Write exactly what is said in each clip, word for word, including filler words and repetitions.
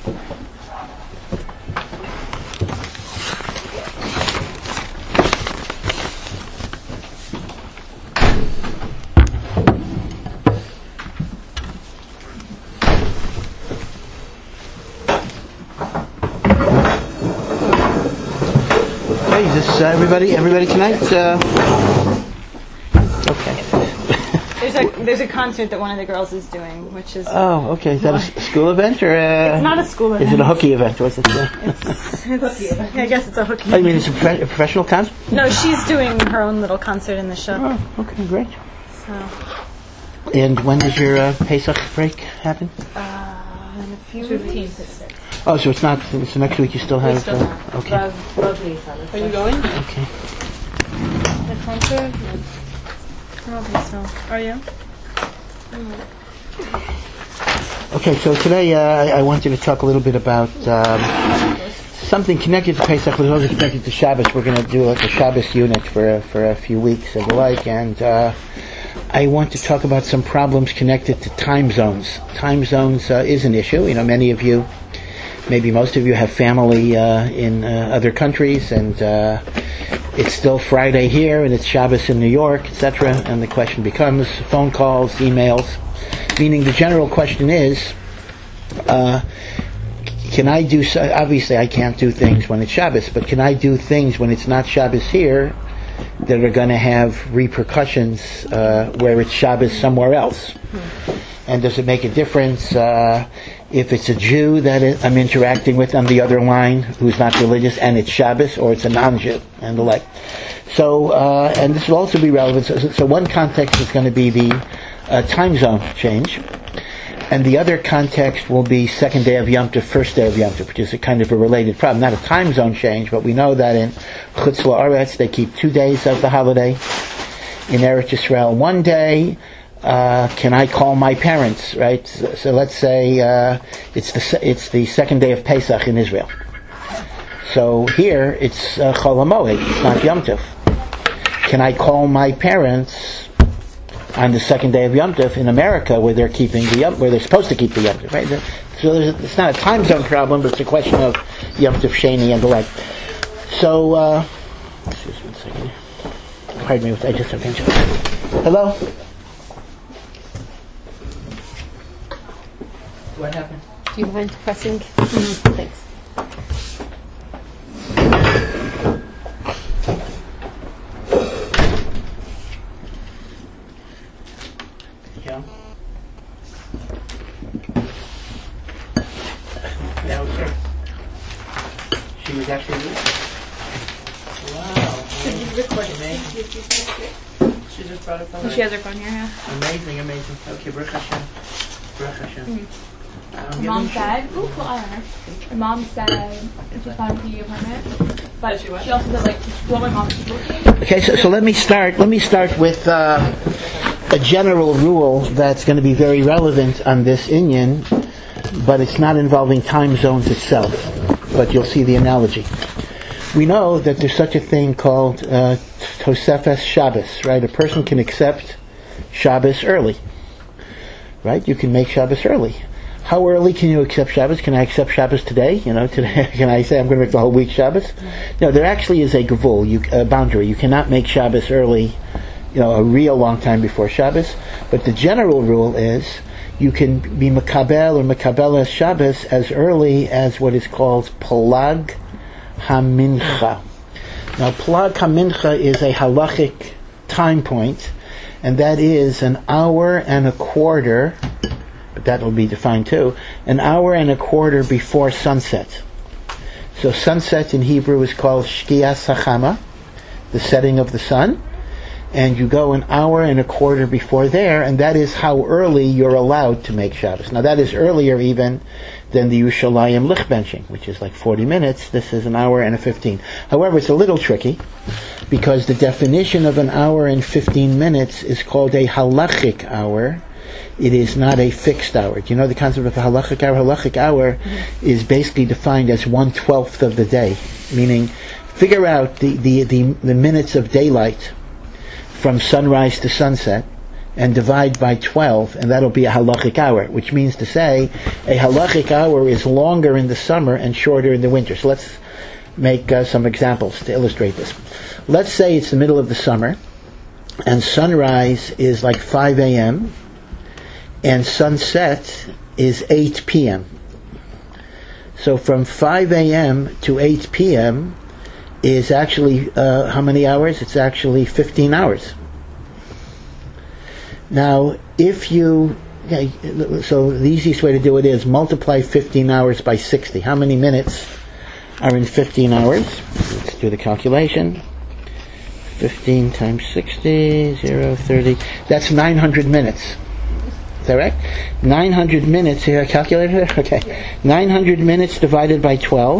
Is this uh, everybody? Everybody tonight? Uh, okay. There's a there's a concert that one of the girls is doing, which is. Oh, okay. Is that a s- school event or? A, it's not a school event. Is it a hooky event? What's it say? It's, it's yeah, I guess it's a hooky. Oh, you mean it's a, pro- a professional concert? No, she's doing her own little concert in the show. Oh, okay, great. So. And when does your uh, Pesach break happen? Uh, in a few weeks. Oh, so it's not. So next week you still have. Still uh, have. okay. Are you going? Okay. The concert? I don't think so. Are you? Okay, so today uh, I, I wanted to talk a little bit about um, something connected to Pesach, but also connected to Shabbos. We're going to do like a Shabbos unit for a, for a few weeks and the like, and uh, I want to talk about some problems connected to time zones. Time zones uh, is an issue. You know, many of you, maybe most of you, have family uh, in uh, other countries, and uh, it's still Friday here, and it's Shabbos in New York, et cetera. And the question becomes phone calls, emails. Meaning, the general question is, uh, can I do? Obviously, I can't do things when it's Shabbos, but can I do things when it's not Shabbos here that are going to have repercussions uh, where it's Shabbos somewhere else? And does it make a difference uh, if it's a Jew that it, I'm interacting with on the other line who's not religious and it's Shabbos, or it's a non-Jew and the like? So, uh, and this will also be relevant. So, so one context is going to be the uh, time zone change, and the other context will be second day of Yom Tov, first day of Yom Tov, which is a kind of a related problem. Not a time zone change, but we know that in Chutz La'aretz they keep two days of the holiday. In Eretz Yisrael, one day. Uh, can I call my parents? Right. So, so let's say uh, it's the it's the second day of Pesach in Israel. So here it's uh, Chol HaMoed, it's not Yom Tov. Can I call my parents on the second day of Yom Tov in America, where they're keeping the Yom, where they're supposed to keep the Yom Tov? Right. So there's, it's not a time zone problem, but it's a question of Yom Tov Sheni and the like. So uh, excuse me one second. Pardon me, I just have to. Hello. What happened? Do you mind pressing? Mm-hmm. Thanks. Yeah. That was her. She was actually there. Wow. She's recording. Amazing. She just brought her phone. She has her phone here, yeah. Amazing, amazing. Okay, Baruch Hashem. Baruch Hashem. Mm-hmm. Um, Mom said, ooh, well, I don't know. My mom said she's found a apartment, but she, she also said, like, well, my mom's looking. Okay, so, so let me start. Let me start with uh, a general rule that's going to be very relevant on this inyan, but it's not involving time zones itself. But you'll see the analogy. We know that there's such a thing called uh, Tosefes Shabbos, right? A person can accept Shabbos early, right? You can make Shabbos early. How early can you accept Shabbos? Can I accept Shabbos today? You know, today can I say I'm going to make the whole week Shabbos? No, there actually is a gavul, you, a boundary. You cannot make Shabbos early, you know, a real long time before Shabbos. But the general rule is you can be makabel or makabelas Shabbos as early as what is called Pelag HaMincha. Now, Pelag HaMincha is a halachic time point, and that is an hour and a quarter. But that will be defined too, an hour and a quarter before sunset. So sunset in Hebrew is called Shkias HaChama, the setting of the sun, and you go an hour and a quarter before there, and that is how early you're allowed to make Shabbos. Now that is earlier even than the Yerushalayim lichbenching, which is like forty minutes. This is an hour and a fifteen. However, it's a little tricky, because the definition of an hour and fifteen minutes is called a halachic hour. It is not a fixed hour. Do you know the concept of a halachic hour? Halachic hour mm-hmm. is basically defined as one twelfth of the day, meaning figure out the, the, the, the minutes of daylight from sunrise to sunset, and divide by twelve, and that'll be a halachic hour, which means to say a halachic hour is longer in the summer and shorter in the winter. So let's make uh, some examples to illustrate this. Let's say it's the middle of the summer, and sunrise is like five a.m., and sunset is eight p.m. So from five a.m. to eight p.m. is actually, uh, how many hours? It's actually fifteen hours. Now, if you, okay, so the easiest way to do it is multiply fifteen hours by sixty. How many minutes are in fifteen hours? Let's do the calculation. fifteen times sixty, zero, thirty. That's nine hundred minutes. Is that right? nine hundred minutes. Here, calculator? Okay. nine hundred minutes divided by twelve.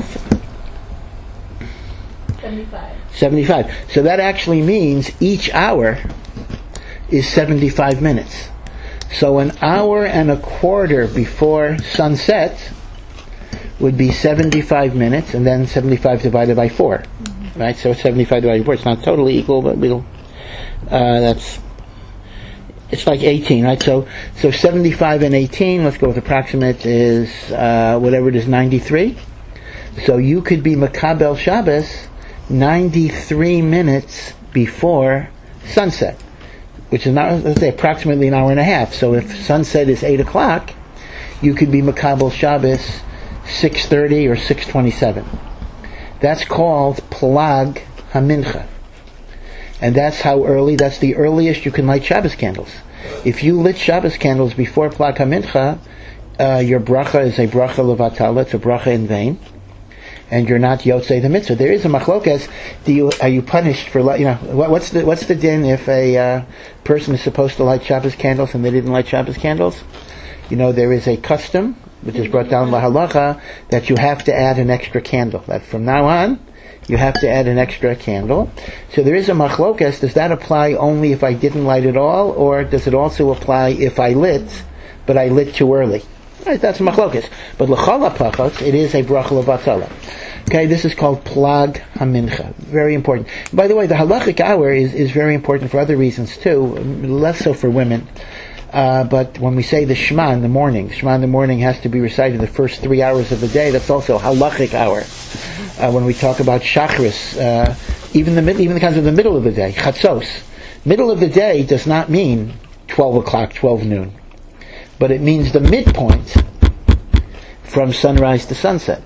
seventy-five. seventy-five. So that actually means each hour is seventy-five minutes. So an hour and a quarter before sunset would be seventy-five minutes, and then seventy-five divided by four. Mm-hmm. Right? So it's seventy-five divided by four. It's not totally equal, but we'll, uh, that's, it's like eighteen, right? So, so seventy-five and eighteen, let's go with approximate, is, uh, whatever it is, ninety-three. So you could be Makabel Shabbos ninety-three minutes before sunset, which is not, let's say, approximately an hour and a half. So if sunset is eight o'clock, you could be Makabel Shabbos six thirty or six twenty-seven. That's called Plag HaMincha. And that's how early, that's the earliest you can light Shabbos candles. If you lit Shabbos candles before Plag HaMincha, uh, your bracha is a bracha levatala, it's a bracha in vain, and you're not yotzei the mitzvah. There is a machlokas. Do you, are you punished for, you know, what, what's the what's the din if a uh, person is supposed to light Shabbos candles and they didn't light Shabbos candles? You know, there is a custom, which is brought down lahalacha, that you have to add an extra candle. That from now on, you have to add an extra candle. So there is a machlokas. Does that apply only if I didn't light at all, or does it also apply if I lit, but I lit too early? Right, that's machlokas. But l'chol hapachot, it is a bracha levatala. Okay, this is called Plag HaMincha. Very important. By the way, the halachic hour is, is very important for other reasons too, less so for women. Uh, but when we say the Shema in the morning, Shema in the morning has to be recited the first three hours of the day. That's also halachic hour. Uh, when we talk about Shachris, uh, even the mid, even the kinds of the middle of the day, Chatzos. Middle of the day does not mean twelve o'clock, twelve noon, but it means the midpoint from sunrise to sunset.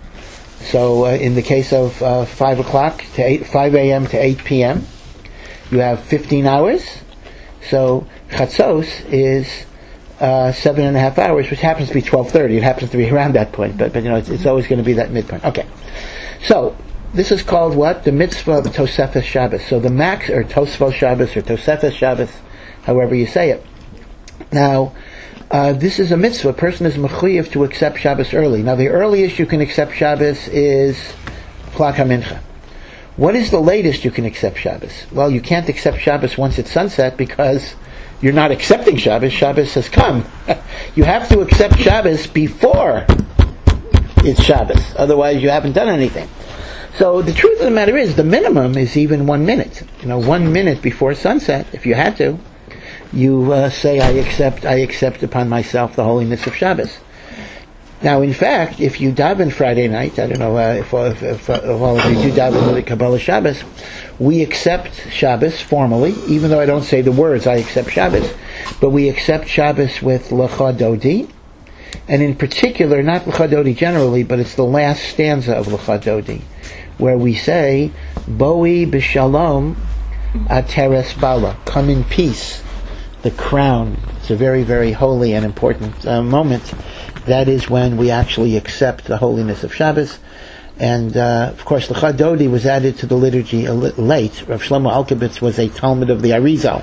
So uh, in the case of uh, five o'clock to eight, five a.m. to eight p.m., you have fifteen hours. So Chatzos is uh, seven and a half hours, which happens to be twelve thirty. It happens to be around that point, but but you know it's, it's always going to be that midpoint. Okay, so this is called what? The mitzvah of Tosefes Shabbos. So the max, or Tosfos Shabbos, or Tosefes Shabbos, however you say it. Now, uh, this is a mitzvah. A person is mechuyev to accept Shabbos early. Now, the earliest you can accept Shabbos is Plag HaMincha. What is the latest you can accept Shabbos? Well, you can't accept Shabbos once it's sunset because you're not accepting Shabbos. Shabbos has come. You have to accept Shabbos before it's Shabbos. Otherwise, you haven't done anything. So the truth of the matter is, the minimum is even one minute. You know, one minute before sunset, if you had to, you uh, say, I accept, I accept upon myself the holiness of Shabbos. Now, in fact, if you daven Friday night, I don't know uh, if, if, if, if all of you do daven the Kabbalah Shabbos, we accept Shabbos formally, even though I don't say the words, I accept Shabbos, but we accept Shabbos with Lecha Dodi, and in particular, not Lecha Dodi generally, but it's the last stanza of Lecha Dodi, where we say, Boi b'shalom ateres bala, come in peace, the crown. It's a very, very holy and important uh, moment. That is when we actually accept the holiness of Shabbos. And, uh, of course, Lecha Dodi was added to the liturgy a li- late. Rav Shlomo Alkabetz was a Talmud of the Arizal.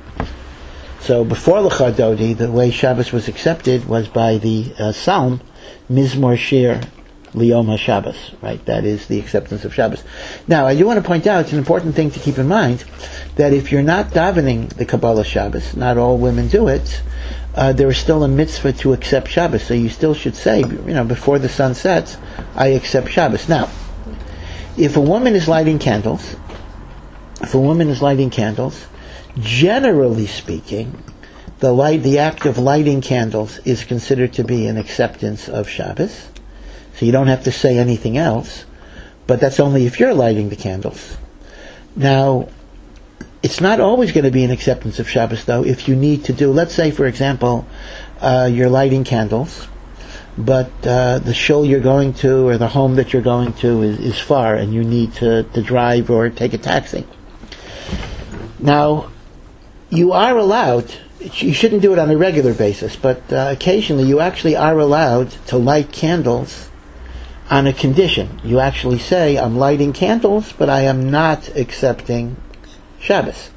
So before Lecha Dodi, the way Shabbos was accepted was by the uh, Psalm, Mizmor Shir Liyom HaShabbos, right? That is the acceptance of Shabbos. Now, I do want to point out, it's an important thing to keep in mind, that if you're not davening the Kabbalah Shabbos, not all women do it, Uh, there is still a mitzvah to accept Shabbos, so you still should say, you know, before the sun sets, I accept Shabbos. Now, if a woman is lighting candles, if a woman is lighting candles, generally speaking, the light, the act of lighting candles is considered to be an acceptance of Shabbos. So you don't have to say anything else, but that's only if you're lighting the candles. Now, it's not always going to be an acceptance of Shabbos, though, if you need to do, let's say, for example, uh, you're lighting candles, but uh, the shul you're going to or the home that you're going to is, is far and you need to, to drive or take a taxi. Now, you are allowed, you shouldn't do it on a regular basis, but uh, occasionally you actually are allowed to light candles on a condition. You actually say, I'm lighting candles, but I am not accepting Shabbos.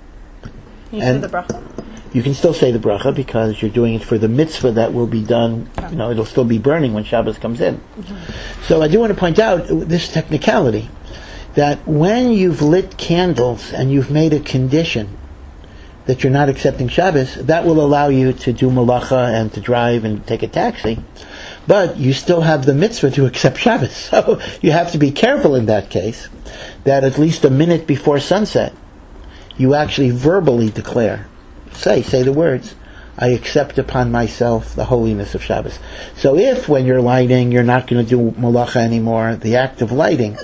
Can you And say the bracha? you can still say the bracha because you're doing it for the mitzvah that will be done, you know, it'll still be burning when Shabbos comes in. Mm-hmm. So I do want to point out this technicality, that when you've lit candles and you've made a condition that you're not accepting Shabbos, that will allow you to do malacha and to drive and take a taxi, but you still have the mitzvah to accept Shabbos. So you have to be careful in that case, that at least a minute before sunset, you actually verbally declare, say, say the words, I accept upon myself the holiness of Shabbos. So if when you're lighting, you're not going to do malacha anymore, the act of lighting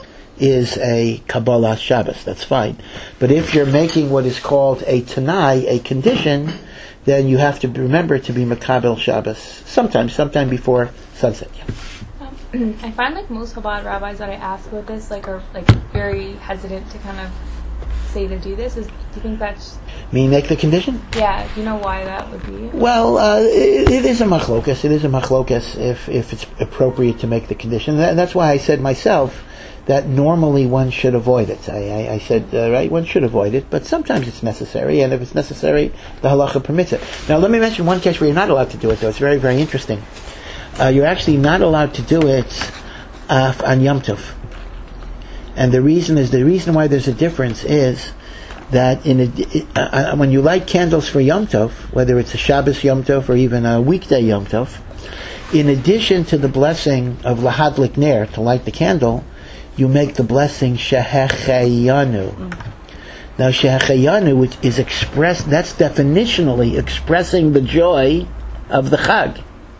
is a Kabbalah Shabbos, that's fine. But if you're making what is called a Tanai, a condition, then you have to remember to be Makabel Shabbos, sometimes, sometime before sunset. Yeah. Um, I find like most Chabad rabbis that I ask about this, like, are like very hesitant to kind of say to do this. Is do you think that's Me make the condition? yeah? Do you know why that would be? Well, uh, it, it is a machlokas. It is a machlokas if if it's appropriate to make the condition. That, that's why I said myself that normally one should avoid it. I, I, I said, uh, right, one should avoid it, but sometimes it's necessary, and if it's necessary, the halacha permits it. Now, let me mention one case where you're not allowed to do it, though. It's very, very interesting. Uh, you're actually not allowed to do it uh, on Yom Tov. And the reason is, the reason why there's a difference is that in a, uh, when you light candles for Yom Tov, whether it's a Shabbos Yom Tov or even a weekday Yom Tov, in addition to the blessing of Lahadlik Ner, to light the candle, you make the blessing Shehecheyanu. Mm. Now Shehecheyanu, which is expressed, that's definitionally expressing the joy of the Chag.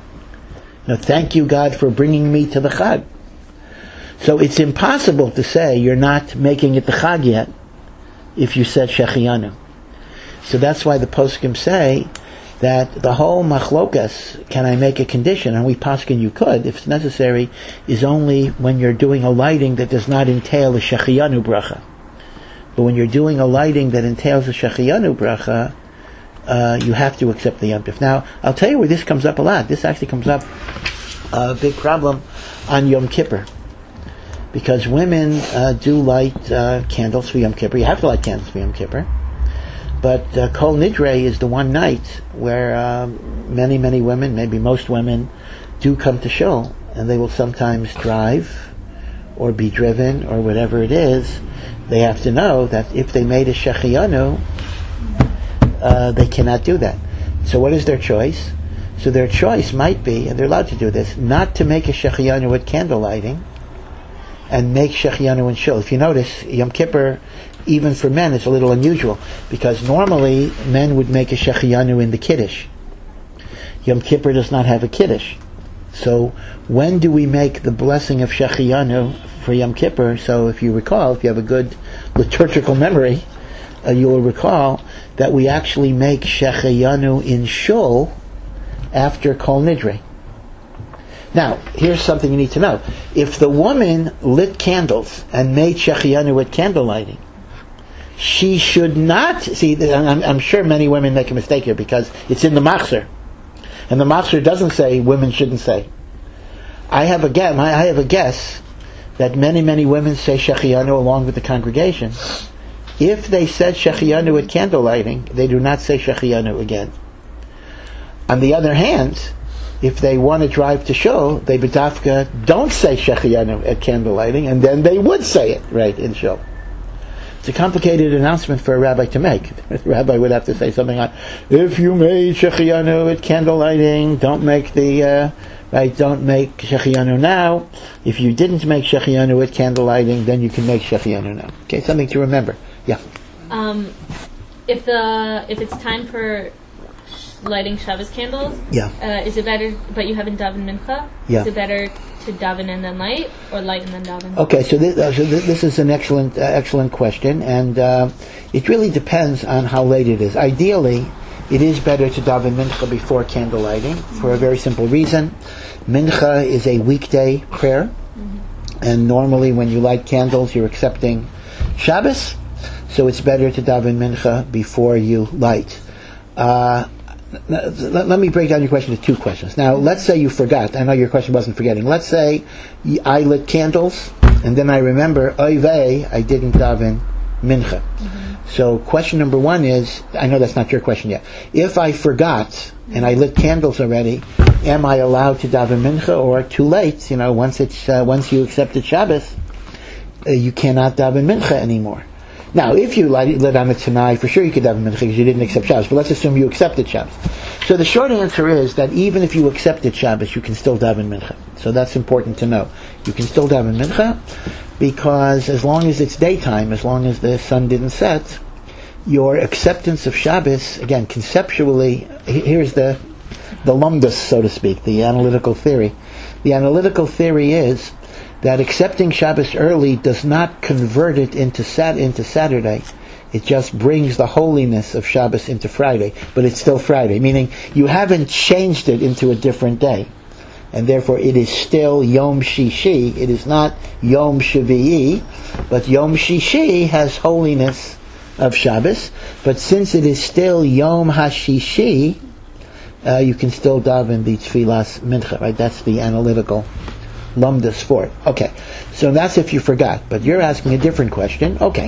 Now thank you, God, for bringing me to the Chag. So it's impossible to say you're not making it the Chag yet if you said Shehecheyanu. So that's why the poskim say that the whole machlokas, can I make a condition, and we paskin you could, if it's necessary, is only when you're doing a lighting that does not entail a shechiyanu bracha. But when you're doing a lighting that entails a shechiyanu bracha, uh, you have to accept the Yom Tov. Now, I'll tell you where this comes up a lot. This actually comes up a big problem on Yom Kippur. Because women uh, do light uh, candles for Yom Kippur. You have to light candles for Yom Kippur. But uh, Kol Nidre is the one night where uh, many, many women, maybe most women, do come to shul, and they will sometimes drive or be driven or whatever it is. They have to know that if they made a shechiyanu, uh, they cannot do that. So what is their choice? So their choice might be, and they're allowed to do this, not to make a shechiyanu with candle lighting, and make shechiyanu in shul. If you notice, Yom Kippur, even for men, it's a little unusual, because normally men would make a shechiyanu in the kiddush. Yom Kippur does not have a kiddush. So when do we make the blessing of shechiyanu for Yom Kippur? So if you recall, if you have a good liturgical memory, uh, you will recall that we actually make shechiyanu in shul after Kol Nidre. Now, here's something you need to know. If the woman lit candles and made shechiyanu with candle lighting, she should not, see, I'm, I'm sure many women make a mistake here because it's in the machzor. And the machzor doesn't say women shouldn't say. I have a guess, I have a guess that many, many women say shechiyanu along with the congregation. If they said shechiyanu with candle lighting, they do not say shechiyanu again. On the other hand, if they want to drive to shul, they bedafka don't say shechiyanu at candle lighting, and then they would say it right in shul. It's a complicated announcement for a rabbi to make. The rabbi would have to say something like, if you made shechiyanu at candle lighting, don't make the, uh, right, don't make shechiyanu now. If you didn't make shechiyanu at candle lighting, then you can make shechiyanu now. Okay, something to remember. Yeah. Um, if the, if it's time for lighting Shabbos candles. Yeah. Uh, is it better, but you haven't davened mincha? Yeah. Is it better to daven and then light, or light and then daven? Okay, so this, uh, so th- this is an excellent, uh, excellent question, and uh, it really depends on how late it is. Ideally, it is better to daven mincha before candle lighting for a very simple reason. Mincha is a weekday prayer, mm-hmm. and normally when you light candles, you're accepting Shabbos, so it's better to daven mincha before you light. Uh, Let, let me break down your question to two questions. Now, let's say you forgot. I know your question wasn't forgetting. Let's say I lit candles, and then I remember, oy vey, I didn't daven mincha. Mm-hmm. So question number one is, I know that's not your question yet. If I forgot, and I lit candles already, am I allowed to daven mincha, or too late? You know, once it's uh, once you accepted Shabbos, uh, you cannot daven mincha anymore. Now, if you lit, lit on it tonight, for sure you could daven mincha because you didn't accept Shabbos. But let's assume you accepted Shabbos. So the short answer is that even if you accepted Shabbos, you can still daven mincha. So that's important to know. You can still daven mincha because as long as it's daytime, as long as the sun didn't set, your acceptance of Shabbos, again, conceptually, here's the the lumdus, so to speak, the analytical theory. The analytical theory is that accepting Shabbos early does not convert it into sat into Saturday. It just brings the holiness of Shabbos into Friday, but it's still Friday, meaning you haven't changed it into a different day. And therefore it is still Yom Shishi. It is not Yom Shavi'i, but Yom Shishi has holiness of Shabbos. But since it is still Yom HaShishi, uh, you can still daven the Tfilas Mincha, right? That's the analytical lumdus for it. Okay, so that's if you forgot. But you're asking a different question. Okay,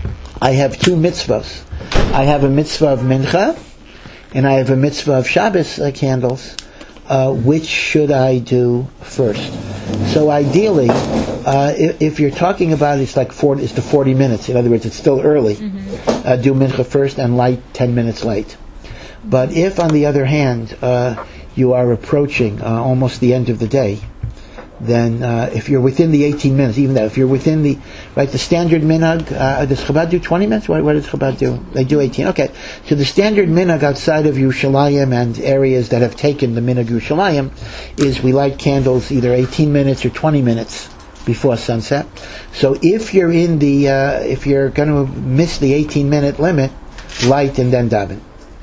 I have two mitzvahs. I have a mitzvah of mincha, and I have a mitzvah of Shabbos uh, candles. Uh, which should I do first? So ideally, uh, if, if you're talking about it's like forty, it's the forty minutes. In other words, it's still early. Mm-hmm. Uh, do mincha first and light ten minutes late. But if, on the other hand, uh, you are approaching uh, almost the end of the day, then uh, if you're within the eighteen minutes, even that, if you're within the, right, the standard minhag, uh, does Chabad do twenty minutes? What, what does Chabad do? They do eighteen. Okay. So the standard minhag outside of Yerushalayim and areas that have taken the minhag Yerushalayim is we light candles either eighteen minutes or twenty minutes before sunset. So if you're in the, uh, if you're going to miss the eighteen minute limit, light and then daven.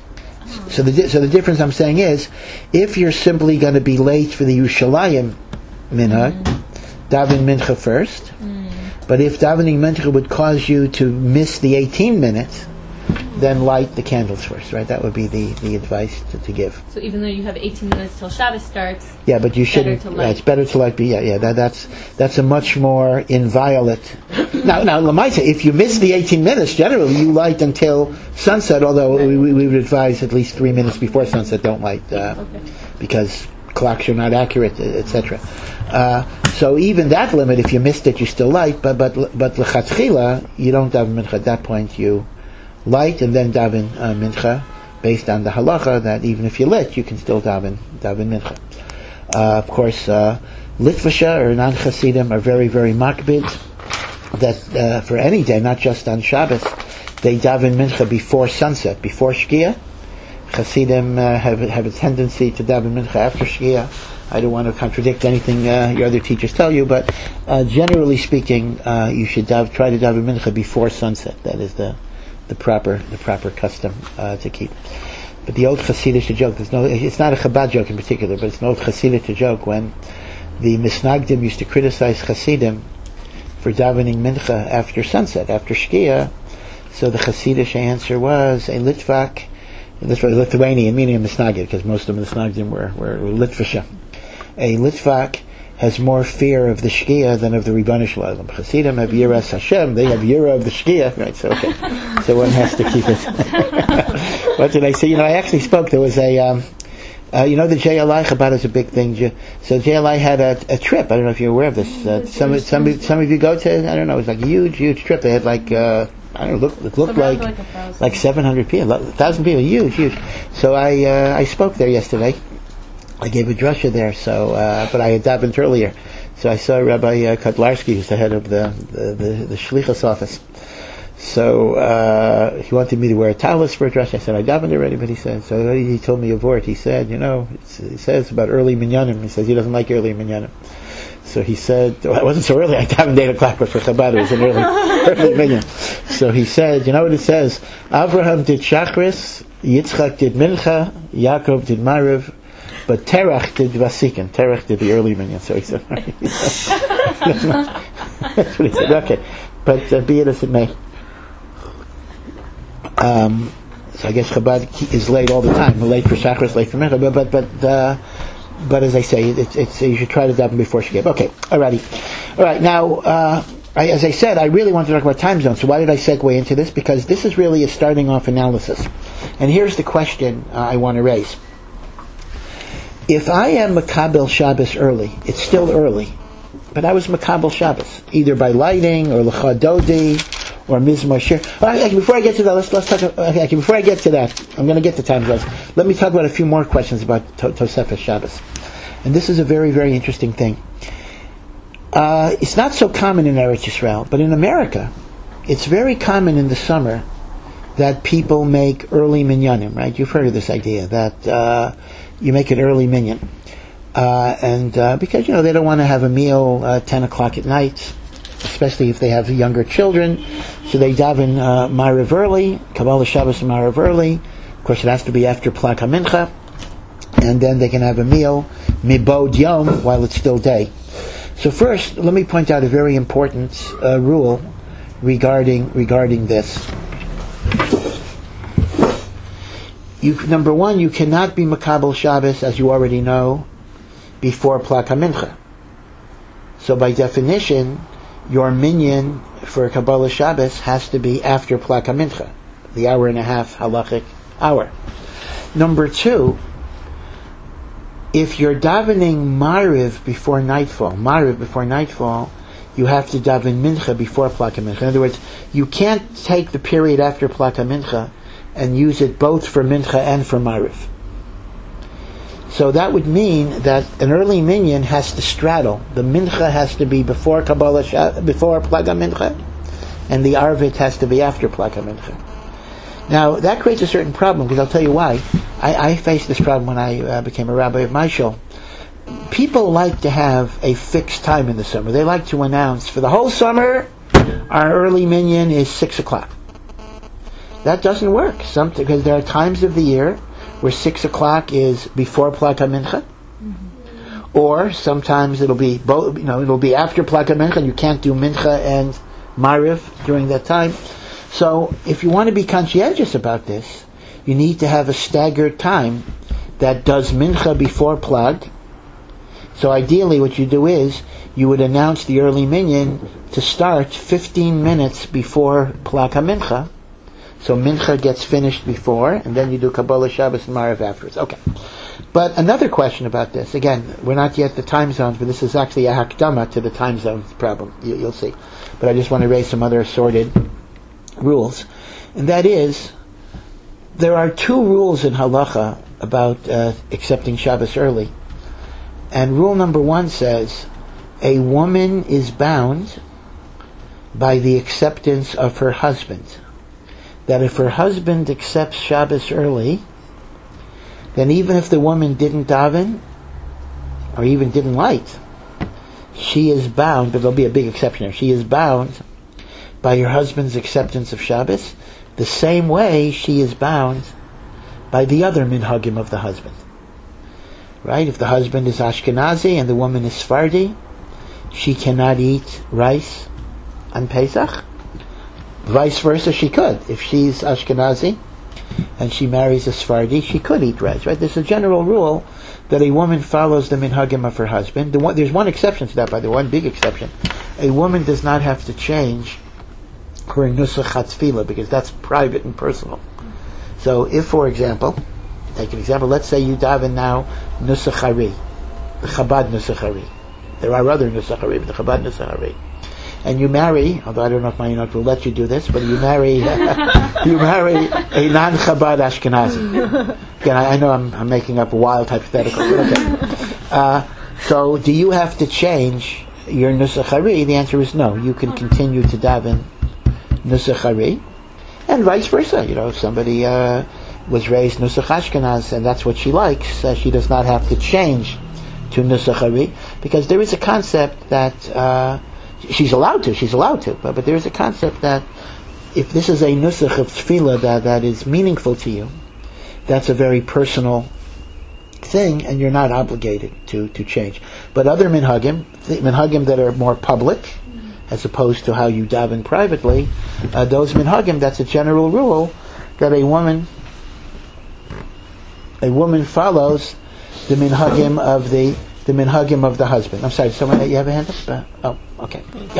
So the, so the difference I'm saying is, if you're simply going to be late for the Yerushalayim minhag, mm. daven mincha first. Mm. But if davening mincha would cause you to miss the eighteen minutes, then light the candles first, right? That would be the, the advice to, to give. So even though you have eighteen minutes till Shabbos starts, yeah, but you shouldn't. Yeah, it's better to light. Be yeah, yeah. That, that's that's a much more inviolate. now, now, Lamaita, if you miss the eighteen minutes, generally you light until sunset. Although we, we would advise at least three minutes before sunset. Don't light uh, okay. because clocks are not accurate, et cetera. Uh, so even that limit, if you missed it, you still light. But but but lechatchila, you don't daven mincha. At that point, you light and then daven uh, mincha, based on the halacha that even if you lit, you can still daven daven mincha. Uh, of course, uh, Litvasha or non-Chasidim are very very makbid that uh, for any day, not just on Shabbos, they daven mincha before sunset, before Shkia. Chasidim uh, have have a tendency to daven mincha after Shkia. I don't want to contradict anything uh, your other teachers tell you, but uh, generally speaking, uh, you should dav- try to daven mincha before sunset. That is the the proper the proper custom uh, to keep. But the old Hasidic joke, there's no, it's not a Chabad joke in particular, but it's an old Hasidic joke when the Misnagdim used to criticize Hasidim for davening mincha after sunset, after Shkia. So the Hasidic answer was a Litvak, this was Lithuanian, meaning a Misnagid, because most of the Misnagdim were, were, were Litvasha. A Litvak has more fear of the Shkia than of the Ribbonish Shalom. Hasidim have Yiras Hashem, they have Yira of the Shkia. Right, so okay. So one has to keep it. What did I say? You know, I actually spoke, there was a, um, uh, you know, the J L I Chabad is a big thing. So J L I had a, a trip, I don't know if you're aware of this. Uh, some, some, some of you go to, I don't know, it was like a huge, huge trip. They had like, uh, I don't know, look, it looked like, like, like seven hundred people, a thousand people, huge, huge. So I, uh, I spoke there yesterday. I gave a drasha there, so uh, but I had davened earlier. So I saw Rabbi uh, Kotlarski, who's the head of the the, the, the Shlichus office. So uh, he wanted me to wear a talus for a dress. I said, I davened already, but he said, so he told me a word. He said, you know, it's, he says about early minyanim. He says he doesn't like early minyanim. So he said, well, it wasn't so early. I davened eight o'clock, but for Chabad it was an early, early minyan. So he said, you know what it says? Avraham did Shachris, Yitzchak did Mincha, Yaakov did Mariv, but Terach did Vasikin. Terach did the early minyan. So he said, that's what he said. Okay, but uh, be it as it may. Um, so I guess Chabad is late all the time. Late for Shachris, late for Mincha, but but but. Uh, But as I say, it's, it's you should try to daven before Shkia. Okay, alrighty. All right, now, uh, I, as I said, I really want to talk about time zones. So why did I segue into this? Because this is really a starting off analysis. And here's the question uh, I want to raise. If I am Makabel Shabbos early, it's still early, but I was Makabel Shabbos, either by lighting, or L'cha Dodi, or Mizmor Shir. Well, okay, before I get to that, let's, let's talk, okay, okay, before I get to that, I'm going to get to time zones. Let me talk about a few more questions about to- Tosefes Shabbos. And this is a very, very interesting thing. Uh, it's not so common in Eretz Yisrael, but in America, it's very common in the summer that people make early minyanim, right? You've heard of this idea, that uh, you make an early minyan. Uh, and uh, because, you know, they don't want to have a meal uh, ten o'clock at night, especially if they have younger children. So they daven uh, Ma'ariv early, Kabbalah Shabbos and Ma'ariv early. Of course, it has to be after Plak HaMincha. And then they can have a meal, Mibod Yom, while it's still day. So first, let me point out a very important uh, rule regarding regarding this. You, number one, you cannot be Makabel Shabbos, as you already know, before Plak HaMincha. So by definition, your minyan for Kabbalah Shabbos has to be after Plak HaMincha, the hour and a half halachic hour. Number two, if you're davening Mariv before nightfall, Mariv before nightfall, you have to daven Mincha before Plak HaMincha. In other words, you can't take the period after Plak HaMincha and use it both for Mincha and for Mariv. So that would mean that an early minyan has to straddle. The Mincha has to be before Kabbalah Shah, before Plak HaMincha, and the Arvit has to be after Plak HaMincha. Now, that creates a certain problem, because I'll tell you why. I, I faced this problem when I uh, became a rabbi of my shul. People like to have a fixed time in the summer. They like to announce, for the whole summer, our early minyan is six o'clock. That doesn't work, Some, because there are times of the year where six o'clock is before Plak HaMincha, mm-hmm. or sometimes it'll be both. You know, it'll be after Plak HaMincha, and you can't do Mincha and Mariv during that time. So, if you want to be conscientious about this, you need to have a staggered time that does Mincha before Plak. So, ideally, what you do is you would announce the early minyan to start fifteen minutes before Plak HaMincha. So Mincha gets finished before, and then you do Kabbalah Shabbos and Mariv afterwards. Okay. But another question about this, again, we're not yet the time zones, but this is actually a hakdama to the time zones problem. You, you'll see. But I just want to raise some other assorted rules. And that is, there are two rules in halacha about uh, accepting Shabbos early. And rule number one says, a woman is bound by the acceptance of her husband. That if her husband accepts Shabbos early, then even if the woman didn't daven, or even didn't light, she is bound, but there'll be a big exception here, she is bound by her husband's acceptance of Shabbos, the same way she is bound by the other minhagim of the husband. Right? If the husband is Ashkenazi and the woman is Sephardi, she cannot eat rice on Pesach. Vice versa, she could. If she's Ashkenazi and she marries a Sephardi, she could eat rice, right? There's a general rule that a woman follows the minhagim of her husband. The one, there's one exception to that, by the way, one big exception. A woman does not have to change her nusach hatzfila, because that's private and personal. So if, for example, take an example, let's say you daven now nusach hari, the Chabad nusach hari. There are other nusach hari, but the Chabad nusach hari. And you marry, although I don't know if my Enoch will let you do this, but you marry uh, you marry a non-Chabad Ashkenazi. Again, I, I know I'm, I'm making up a wild hypothetical, but okay. Uh, so, do you have to change your Nusach Hari? The answer is no. You can continue to daven Nusach Ari, and vice versa. You know, if somebody uh, was raised Nusach Ashkenaz and that's what she likes, uh, she does not have to change to Nusach Ari, because there is a concept that uh, she's allowed to, she's allowed to, but, but there is a concept that if this is a Nusach of Tefillah that, that is meaningful to you, that's a very personal thing, and you're not obligated to, to change. But other minhagim, the minhagim that are more public, as opposed to how you daven privately, uh, those minhagim, that's a general rule that a woman a woman follows the minhagim of the the minhagim of the husband. I'm sorry, someone, you have a hand up? Uh, oh, okay.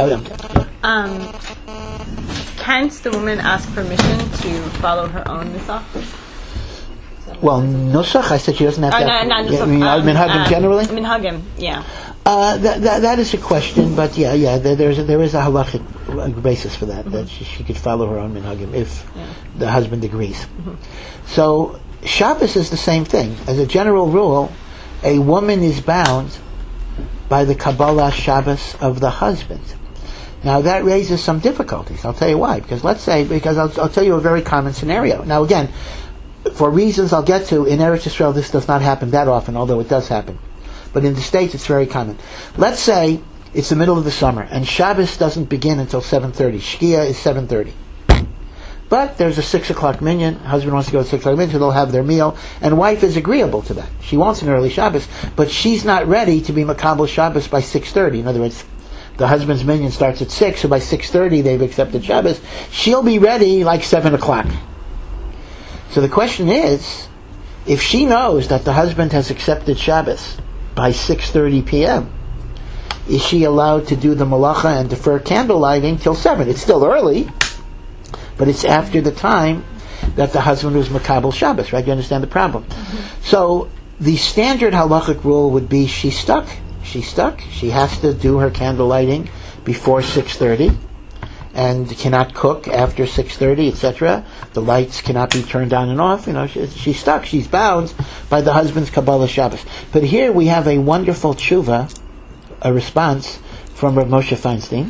Um, can't the woman ask permission to follow her own nusach? Well, nusach, I said she doesn't have Oh, to. no, no, Yeah, nusach, you mean, um, minhagim uh, generally? Minhagim, yeah. Uh, that, that that is a question, but yeah, yeah, there, there's a, there is a halachic basis for that, mm-hmm. that she, she could follow her own minhagim if yeah. the husband agrees. Mm-hmm. So Shabbos is the same thing. As a general rule, a woman is bound by the Kabbalah Shabbos of the husband. Now that raises some difficulties. I'll tell you why. Because let's say, because I'll, I'll tell you a very common scenario. Now again, for reasons I'll get to, in Eretz Yisrael this does not happen that often, although it does happen. But in the States it's very common. Let's say it's the middle of the summer and Shabbos doesn't begin until seven thirty. Shkia is seven thirty. But there's a six o'clock minyan, husband wants to go to six o'clock minyan, so they'll have their meal, and wife is agreeable to that. She wants an early Shabbos, but she's not ready to be Makabel Shabbos by six thirty. In other words, the husband's minyan starts at six, so by six thirty they've accepted Shabbos. She'll be ready like seven o'clock. So the question is, if she knows that the husband has accepted Shabbos by six thirty p.m., is she allowed to do the malacha and defer candle lighting till seven? It's still early, but it's after the time that the husband was Makabel Shabbos, right? You understand the problem? Mm-hmm. So the standard halachic rule would be she's stuck. She's stuck. She has to do her candle lighting before six thirty and cannot cook after six thirty, et cetera. The lights cannot be turned on and off. You know, she, she's stuck. She's bound by the husband's Kabbalah Shabbos. But here we have a wonderful tshuva, a response from Rav Moshe Feinstein.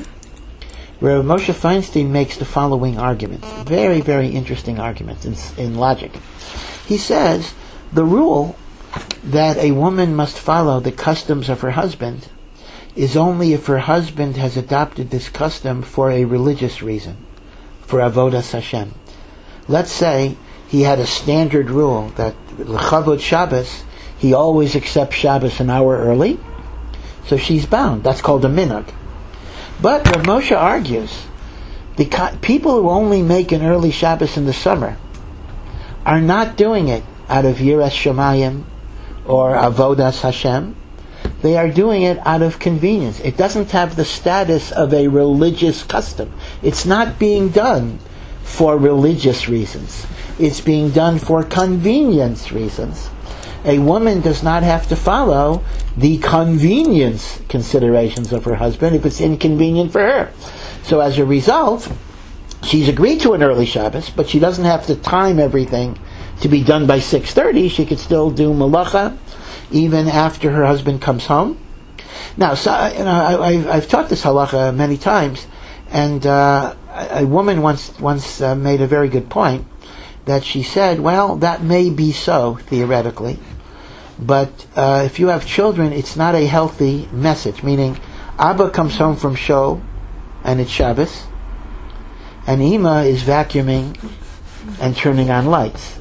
Rav Moshe Feinstein makes the following argument. Very, very interesting argument in, in logic. He says, the rule that a woman must follow the customs of her husband is only if her husband has adopted this custom for a religious reason, for avodas Hashem. Let's say he had a standard rule that l'chavod Shabbos, he always accepts Shabbos an hour early, so she's bound. That's called a minhag. But Rav Moshe argues, the co- people who only make an early Shabbos in the summer are not doing it out of Yiras Shamayim or avodas Hashem. They are doing it out of convenience. It doesn't have the status of a religious custom. It's not being done for religious reasons. It's being done for convenience reasons. A woman does not have to follow the convenience considerations of her husband if it's inconvenient for her. So as a result, she's agreed to an early Shabbos, but she doesn't have to time everything to be done by six thirty. She could still do malacha even after her husband comes home. Now, so, you know, I, I've, I've taught this halacha many times, and uh, a, a woman once once uh, made a very good point, that she said, well, that may be so, theoretically, but uh, if you have children, it's not a healthy message, meaning Abba comes home from shul, and it's Shabbos, and Ima is vacuuming and turning on lights.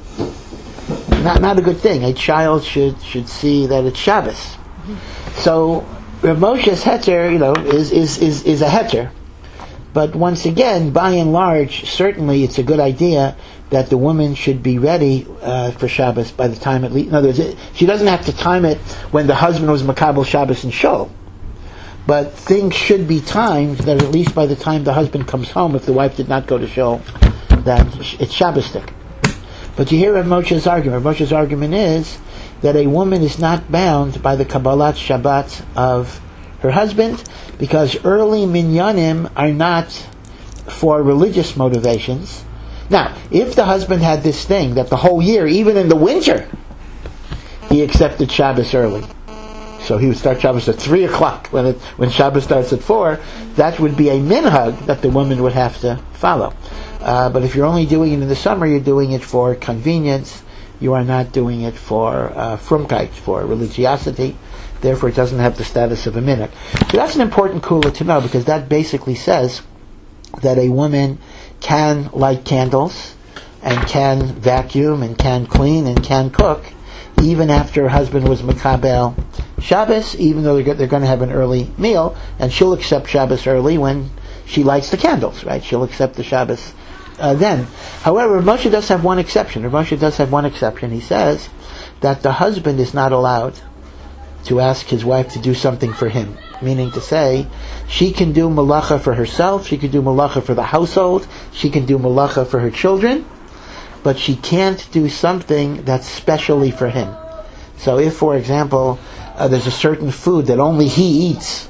Not not a good thing. A child should should see that it's Shabbos. Mm-hmm. So Rav Moshe's heter, you know, is, is, is, is a heter. But once again, by and large, certainly it's a good idea that the woman should be ready uh, for Shabbos by the time at least. In other words, it, she doesn't have to time it when the husband was Makabel Shabbos in shul. But things should be timed that at least by the time the husband comes home, if the wife did not go to shul, that it's Shabbosdik. But you hear Rav Moshe's argument. Rav Moshe's argument is that a woman is not bound by the Kabbalat Shabbat of her husband, because early minyanim are not for religious motivations. Now, if the husband had this thing that the whole year, even in the winter, he accepted Shabbos early, So he would start Shabbos at three o'clock when it, when Shabbos starts at four. That would be a minhag that the woman would have to follow. Uh, but if you're only doing it in the summer, you're doing it for convenience. You are not doing it for uh, frumkeit, for religiosity. Therefore, it doesn't have the status of a minhag. So that's an important kula to know, because that basically says that a woman can light candles and can vacuum and can clean and can cook even after her husband was Makabel Shabbos, even though they're, they're going to have an early meal, and she'll accept Shabbos early when she lights the candles, right? She'll accept the Shabbos uh, then. However, Rav Moshe does have one exception. Rav Moshe does have one exception. He says that the husband is not allowed to ask his wife to do something for him. Meaning to say, she can do malacha for herself, she can do malacha for the household, she can do malacha for her children, but she can't do something that's specially for him. So if, for example, uh, there's a certain food that only he eats,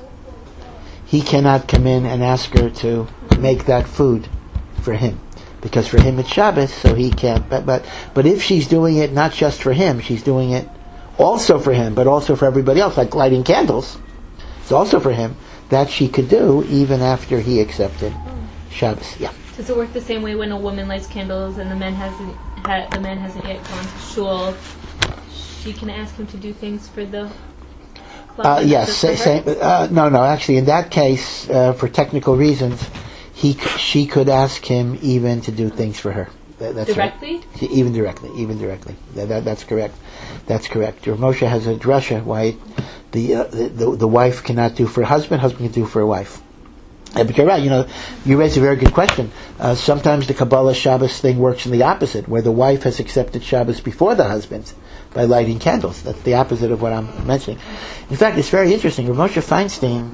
he cannot come in and ask her to make that food for him. Because for him it's Shabbos, so he can't. But, but, but if she's doing it not just for him, she's doing it also for him, but also for everybody else, like lighting candles, it's also for him, that she could do even after he accepted Shabbos. Yeah. Does it work the same way when a woman lights candles and the man hasn't ha- the man hasn't yet gone to shul? She can ask him to do things for the Uh, yes, say, say, uh, no, no. Actually, in that case, uh, for technical reasons, he, c- she could ask him even to do things for her. That, that's directly, right. Even directly, even directly. That, that, that's correct. That's correct. Rav Moshe has a drasha why the, uh, the the the wife cannot do for a husband, husband can do for a wife. Uh, but you're right. You know, you raise a very good question. Uh, sometimes the Kabbalah Shabbos thing works in the opposite, where the wife has accepted Shabbos before the husband by lighting candles. That's the opposite of what I'm mentioning. In fact, it's very interesting. Rav Moshe Feinstein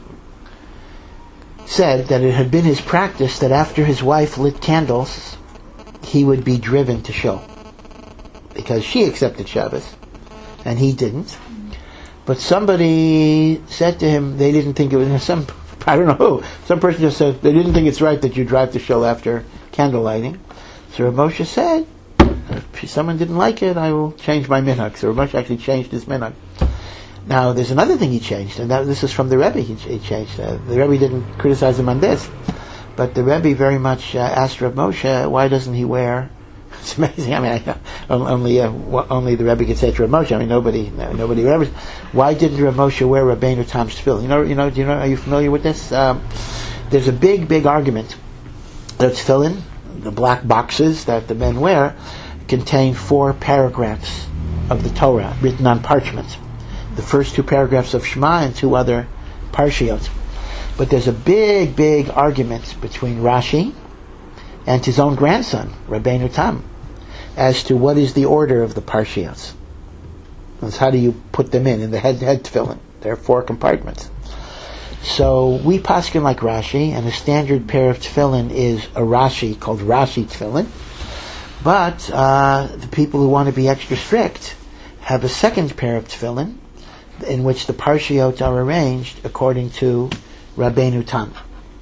said that it had been his practice that after his wife lit candles, he would be driven to shul, because she accepted Shabbos and he didn't. But somebody said to him, they didn't think it was some, I don't know who, some person just said they didn't think it's right that you drive to shul after candle lighting. So Rav Moshe said, if someone didn't like it, I will change my minhag. So Rav Moshe actually changed his minhag. Now there's another thing he changed, and that, this is from the Rebbe. He, he changed. Uh, the Rebbe didn't criticize him on this, but the Rebbe very much uh, asked Rav Moshe, why doesn't he wear? It's amazing. I mean, I, only uh, only the Rebbe could say to Rav Moshe. I mean, nobody nobody ever. Why didn't Rav Moshe wear Rabbeinu Tam's tefillin? You know, you know, do you know? Are you familiar with this? Um, there's a big, big argument that tefillin, the black boxes that the men wear, contain four paragraphs of the Torah written on parchment. The first two paragraphs of Shema and two other parshiot. But there's a big, big argument between Rashi and his own grandson, Rabbeinu Tam, as to what is the order of the parshiot. That's how do you put them in, in the head head tefillin. There are four compartments. So we paskin like Rashi, and a standard pair of tefillin is a Rashi called Rashi tefillin. But uh, the people who want to be extra strict have a second pair of tefillin in which the parshiot are arranged according to Rabbeinu Tam.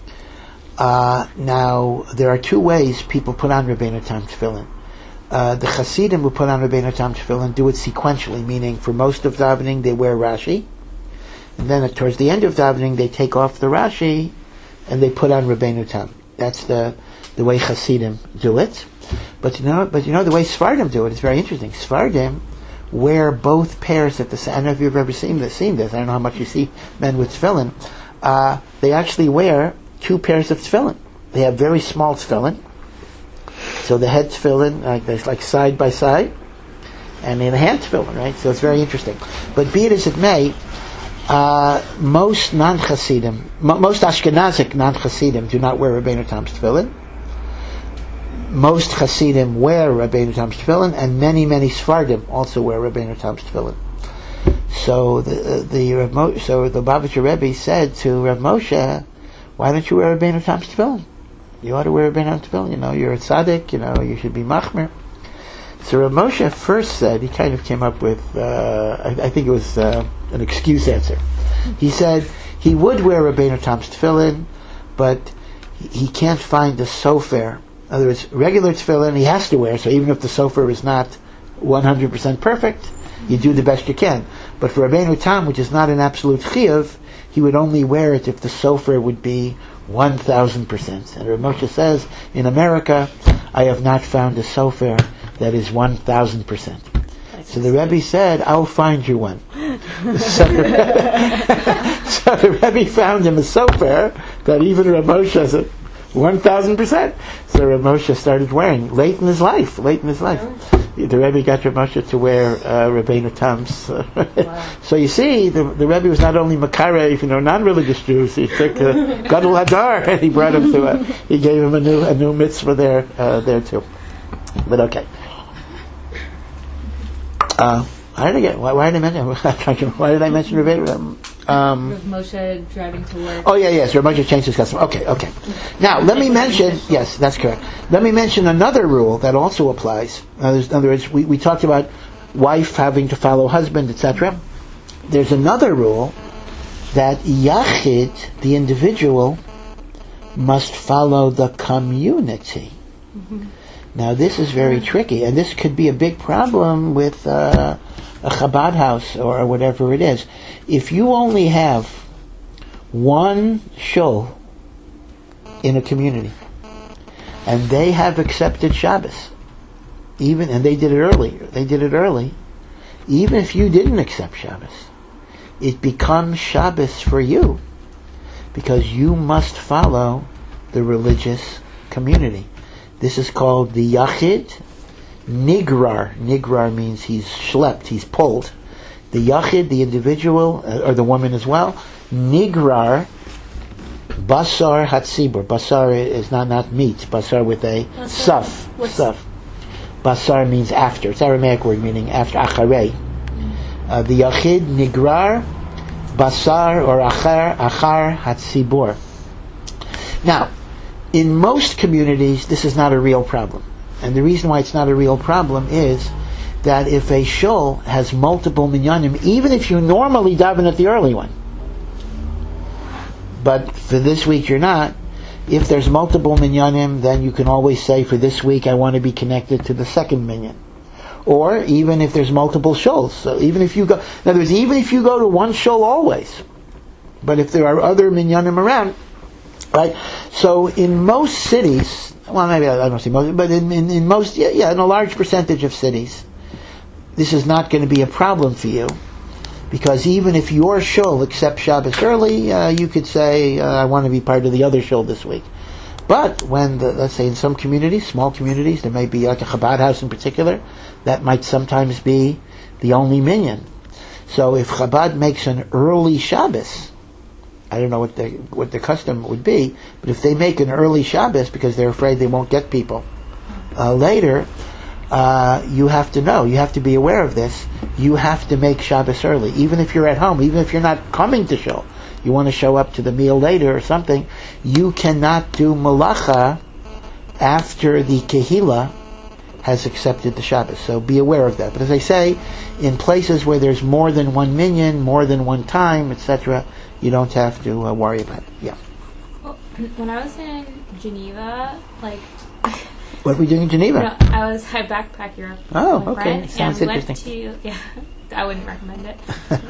Uh, now, there are two ways people put on Rabbeinu Tam tefillin. Uh, the Hasidim who put on Rabbeinu Tam tefillin do it sequentially, meaning for most of davening they wear Rashi, and then towards the end of davening they take off the Rashi and they put on Rabbeinu Tam. That's the the way Hasidim do it. But you know, but you know the way Sfardim do it. It's very interesting. Sfardim wear both pairs at the same. I don't know if you've ever seen this. Seen this. I don't know how much you see men with tefillin. Uh, they actually wear two pairs of tefillin. They have very small tefillin. So the head tefillin, like there's like side by side, and in the hand tefillin, right? So it's very interesting. But be it as it may, uh, most non-Hasidim, mo- most Ashkenazic non-Hasidim do not wear Rabbeinu Tam's tefillin. Most Hasidim wear Rabbeinu Tam's tefillin, and many, many Sfardim also wear Rabbeinu Tam's tefillin. So the the Rav Mo- so the Babitcher Rebbe said to Rav Moshe, "Why don't you wear Rabbeinu Tam's tefillin? You ought to wear Rabbeinu Tam's tefillin. You know, you're a tzaddik. You know, you should be machmer." So Rav Moshe first said, he kind of came up with, uh, I, I think it was uh, an excuse answer. He said he would wear Rabbeinu Tam's tefillin, but he, he can't find the sofer. In other words, regular tefillin he has to wear, so even if the sofer is not one hundred percent perfect, you do the best you can. But for Rabbeinu Tam, which is not an absolute chiyuv, he would only wear it if the sofer would be one thousand percent. And Rav Moshe says, in America, I have not found a sofer that is one thousand percent. So the Rebbe said, I'll find you one. so, the, so the Rebbe found him a sofer that even Rav Moshe said, one thousand percent. So Rav Moshe started wearing, late in his life, late in his life. The Rebbe got Rav Moshe to wear uh, Rabbeinu Tam's. Wow. So you see, the, the Rebbe was not only Makarev, you know, non-religious Jews. He took uh, Gadol Hadar and he brought him to a, he gave him a new a new mitzvah there uh, there too. But okay. Uh, why did I get? Why, why did I mention? Why did I mention Rabbeinu? Um, With Moshe driving to work. Oh yeah, yes. Rav Moshe changed his custom. Okay, okay. Now let me mention. Yes, that's correct. Let me mention another rule that also applies. Uh, in other words, we, we talked about wife having to follow husband, et cetera. There's another rule that yachid, the individual, must follow the community. Mm-hmm. Now this is very tricky, and this could be a big problem with uh, a Chabad house or, or whatever it is. If you only have one shul in a community, and they have accepted Shabbos, even and they did it early, they did it early, even if you didn't accept Shabbos, it becomes Shabbos for you, because you must follow the religious community. This is called the Yachid Nigrar. Nigrar means he's schlepped, he's pulled. The Yachid, the individual, uh, or the woman as well, Nigrar Basar Hatzibur. Basar is not, not meat, Basar with a suf. Suf. Basar means after. It's Aramaic word meaning after, acharei. Uh, the Yachid Nigrar Basar or Achar, Achar Hatzibur. Now, in most communities, this is not a real problem. And the reason why it's not a real problem is that if a shul has multiple minyanim, even if you normally daven at the early one, but for this week you're not, if there's multiple minyanim, then you can always say, for this week I want to be connected to the second minyan. Or even if there's multiple shuls. So even if you go, in other words, even if you go to one shul always, but if there are other minyanim around, right? So in most cities, well, maybe I don't say most, but in, in, in most, yeah, yeah, in a large percentage of cities, this is not going to be a problem for you, because even if your shul accepts Shabbos early, uh, you could say, uh, I want to be part of the other shul this week. But when, the, let's say in some communities, small communities, there may be like a Chabad house in particular, that might sometimes be the only minyan. So if Chabad makes an early Shabbos, I don't know what the what the custom would be, but if they make an early Shabbos because they're afraid they won't get people uh, later, uh, you have to know, you have to be aware of this. You have to make Shabbos early, even if you're at home, even if you're not coming to shul. You want to show up to the meal later or something. You cannot do malacha after the kehila has accepted the Shabbos. So be aware of that. But as I say, in places where there's more than one minyan, more than one time, et cetera, you don't have to uh, worry about it. Yeah. Well, when I was in Geneva, like... What were we doing in Geneva? No, I was I backpacked Europe. Oh, with my okay. friend, Sounds and we interesting. Went to, yeah, I wouldn't recommend it.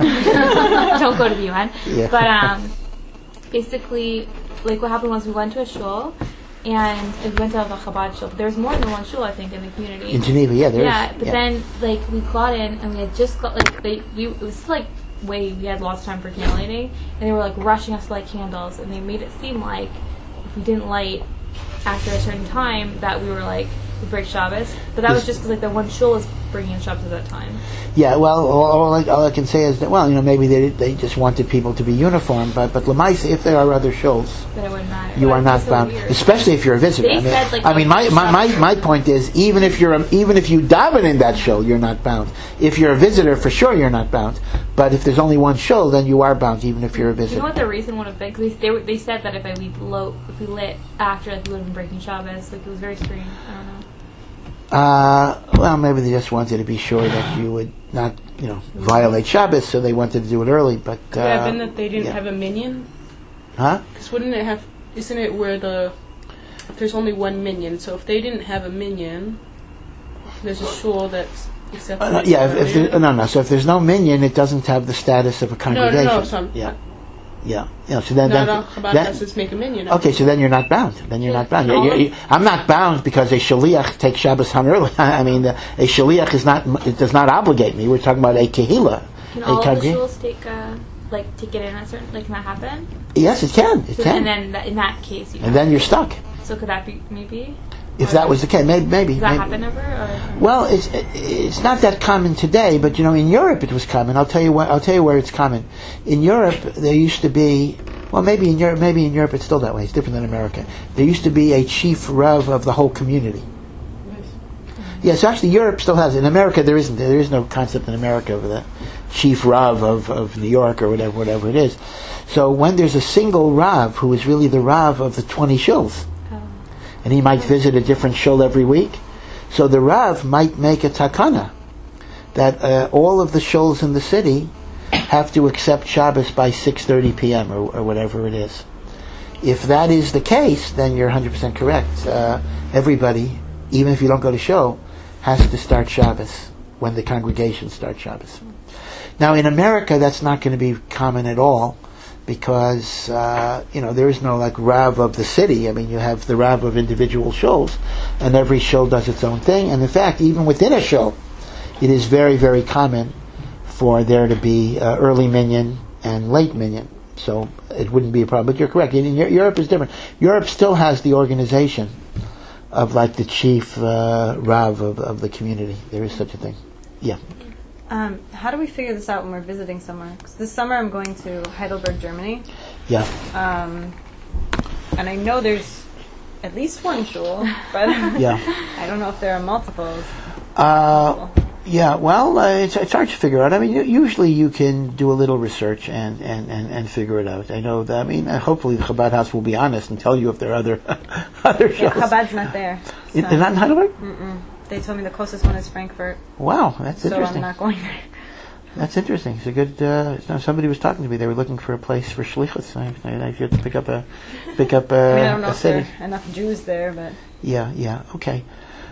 Don't go to the U N. Yeah. But um, basically, like what happened was we went to a shul, and we went to a Chabad shul. There was more than one shul, I think, in the community. In Geneva, yeah, there yeah, is. But yeah. then, like, we got in, and we had just got, like, they, we, it was like, way, we had lots of time for candlelighting, and they were, like, rushing us to light candles, and they made it seem like if we didn't light after a certain time, that we were, like, we break Shabbos. But that was just because, like, the one shul was bringing in Shabbos at that time. Yeah, well, all, all, I, all I can say is that, well, you know, maybe they they just wanted people to be uniform, but but Lamaisa, if there are other shuls, But it wouldn't matter. you But are it's not just so bound, weird. especially if you're a visitor. They I mean, said, like, I mean, my, like, my, my, Shabbos. my point is, even if you're a, even if you daven in that shul, you're not bound. If you're a visitor, for sure you're not bound. But if there's only one shul, then you are bound, even if you're a You know visitor. what the reason would have been? Because they, were- they said that if I, we, lo- if we lit after, like, we would have been breaking Shabbos. Like, it was very strange. I don't know. Uh, well, maybe they just wanted to be sure that you would not, you know, violate Shabbos, so they wanted to do it early. But uh, Could it have been that they didn't yeah. have a minion? Huh? Because wouldn't it have? Isn't it where the there's only one minion? So if they didn't have a minion, there's a shul that's Except Uh, no, yeah, if, if there, no, no. So if there's no minyan, it doesn't have the status of a no, congregation. no, no. So I'm, Yeah, yeah. You know, so then, no, then, no. Chabad then- has to make a minyan. okay, so then you're not bound. Then you're Yeah. not bound. You- All you- of- you- I'm not bound because a shaliach takes Shabbos on early. I mean, uh, a shaliach is not. It does not obligate me. We're talking about a kehila. Can a all of the congreg- shuls take uh, like take it in a certain like can that happen? Yes, it can. It So, can. and then that, in that case, you And then you're stuck. so could that be maybe? If that was the case, maybe. maybe Does that maybe. happen ever? Or? Well, it's it's not that common today, but you know, in Europe it was common. I'll tell you what. I'll tell you where it's common. In Europe, there used to be. Well, maybe in Europe, maybe in Europe it's still that way. It's different than America. There used to be a chief rav of the whole community. Yes, actually, Europe still has it. In America, there isn't. There is no concept in America of the chief rav of, of New York or whatever, whatever it is. So when there's a single rav who is really the rav of the twenty shuls, Oh. and he might visit a different shul every week, so the rav might make a takana that uh, all of the shuls in the city have to accept Shabbos by six thirty p.m. Or, or whatever it is. If that is the case, then you're one hundred percent correct. Uh, everybody, even if you don't go to shul, has to start Shabbos when the congregation starts Shabbos. Now, in America, that's not going to be common at all because, uh, you know, there is no, like, Rav of the city. I mean, you have the Rav of individual shuls, and every shul does its own thing. And in fact, even within a shul, it is very, very common for there to be uh, early minyan and late minyan. So it wouldn't be a problem. But you're correct. In, in Europe is different. Europe still has the organization of like the chief uh, Rav of, of the community. There is such a thing. Yeah. Um, how do we figure this out when we're visiting somewhere? 'Cause this summer I'm going to Heidelberg, Germany, Yeah. um, and I know there's at least one shul, but Yeah. I don't know if there are multiples. Uh, yeah, well, uh, it's, it's hard to figure out. I mean, u- usually you can do a little research and, and, and, and figure it out. I know that, I mean, uh, hopefully the Chabad House will be honest and tell you if there are other other Yeah, shows. Chabad's not there. In, so- in not in Heidelberg? Mm-mm. They told me the closest one is Frankfurt, Wow, that's so interesting. I'm not going there. That's interesting. It's a good. Uh, no, somebody was talking to me. They were looking for a place for shlichus. I, I, I had to pick up a pick up a, I mean, I don't know a if there city. are enough Jews there, but Yeah, yeah, okay.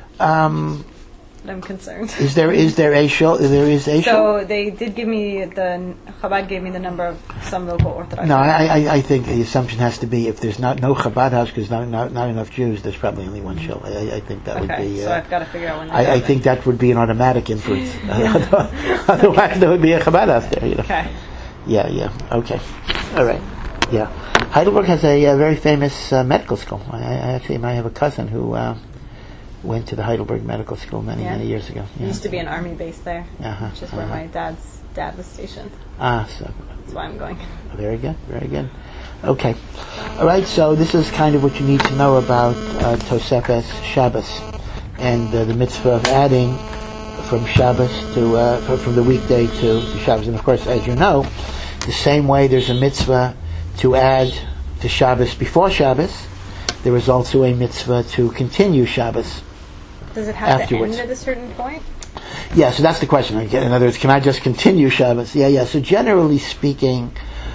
Um, I'm concerned. is there is there a show? There is a show. So they did give me the Chabad gave me the number of some local Orthodox. No, I, I, I think the assumption has to be if there's not no Chabad house because not, not not enough Jews, there's probably only one show. I, I- I think that would Okay, be. so Uh, I've got to figure out when. they I, I have it. think that would be an automatic inference. Otherwise, there would be a Chabad house there. You know. Okay. Yeah, yeah. Okay. All right. Yeah. Heidelberg has a, uh very famous uh, medical school. I, I actually might have a cousin who uh, went to the Heidelberg Medical School many, Yeah. many years ago. There Yeah. used to be an army base there, Uh-huh, which is where uh-huh. my dad's dad was stationed. Ah, so That's why I'm going. very good, very good. Okay. All right, so this is kind of what you need to know about uh, Tosefes Shabbos and uh, the mitzvah of adding from Shabbos to, uh, fr- from the weekday to, to Shabbos. And of course, as you know, the same way there's a mitzvah to add to Shabbos before Shabbos, there is also a mitzvah to continue Shabbos. Does it have Afterwards. to end at a certain point? Yeah, so that's the question. In other words, can I just continue Shabbos? Yeah, yeah. So generally speaking,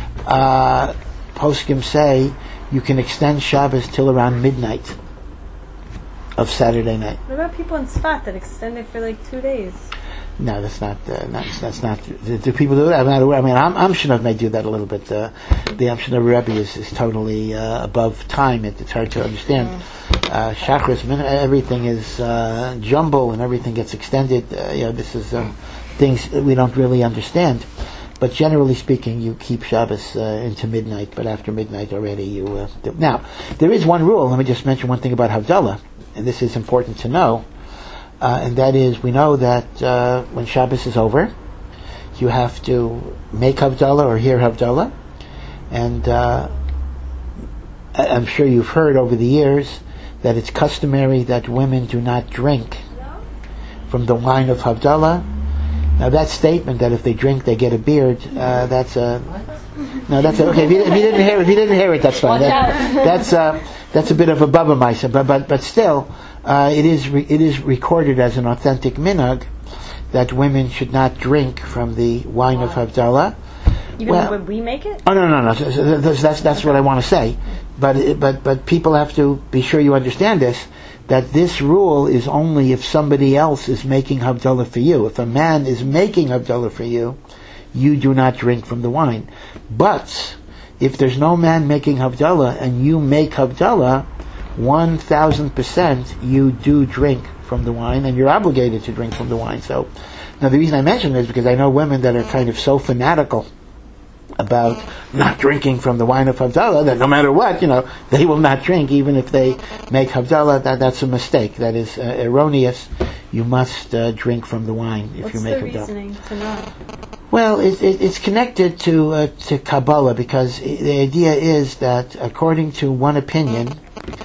uh, poskim say you can extend Shabbos till around midnight of Saturday night. What about people in Sfat that extend it for like two days? No, that's not. Uh, that's, that's not. Do, do people do that? I'm not aware. I mean, Am Amshinov may do that a little bit. Uh, the Amshinov Rebbe is, is totally uh, above time. It, it's hard to understand. Uh, Shachris, min- everything is uh, jumble and everything gets extended. Uh, you know, this is um, things that we don't really understand. But generally speaking, you keep Shabbos uh, into midnight. But after midnight already, you uh, do. Now there is one rule. Let me just mention one thing about Havdalah, and this is important to know. Uh, and that is, we know that uh, when Shabbos is over, you have to make Havdalah or hear Havdalah. And uh, I- I'm sure you've heard over the years that it's customary that women do not drink from the wine of Havdalah. Now that statement that if they drink they get a beard, uh, that's a... No, that's a, okay. If you, if you didn't hear, if you didn't hear it, that's fine. That, that's uh, that's a bit of a baba ma'isa, but but but still, uh, it is re- it is recorded as an authentic minhag that women should not drink from the wine of Havdalah. Even Well- when we make it? Oh no no no! So, so that's that's, that's what I want to say. But but but people have to be sure you understand this. that this rule is only if somebody else is making Havdalah for you. If a man is making Havdalah for you, you do not drink from the wine. But if there's no man making Havdalah and you make Havdalah, one thousand percent you do drink from the wine, and you're obligated to drink from the wine. So, now the reason I mention this is because I know women that are kind of so fanatical about not drinking from the wine of Havdalah that no matter what, you know, they will not drink even if they make Havdalah. That, that's a mistake. That is uh, erroneous. You must uh, drink from the wine if What's you make the Havdalah. reasoning to not? Well, it, it, it's connected to uh, to Kabbalah, because the idea is that according to one opinion,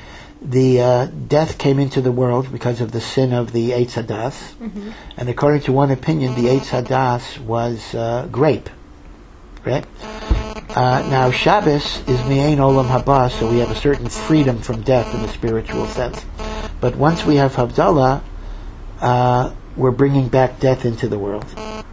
the uh, death came into the world because of the sin of the Eitz Hadas, mm-hmm. and according to one opinion, the Eitz Hadas was uh, grape. Right? Uh, now, Shabbos is Mi'ein Olam Haba, so we have a certain freedom from death in the spiritual sense. But once we have Havdalah, uh, we're bringing back death into the world.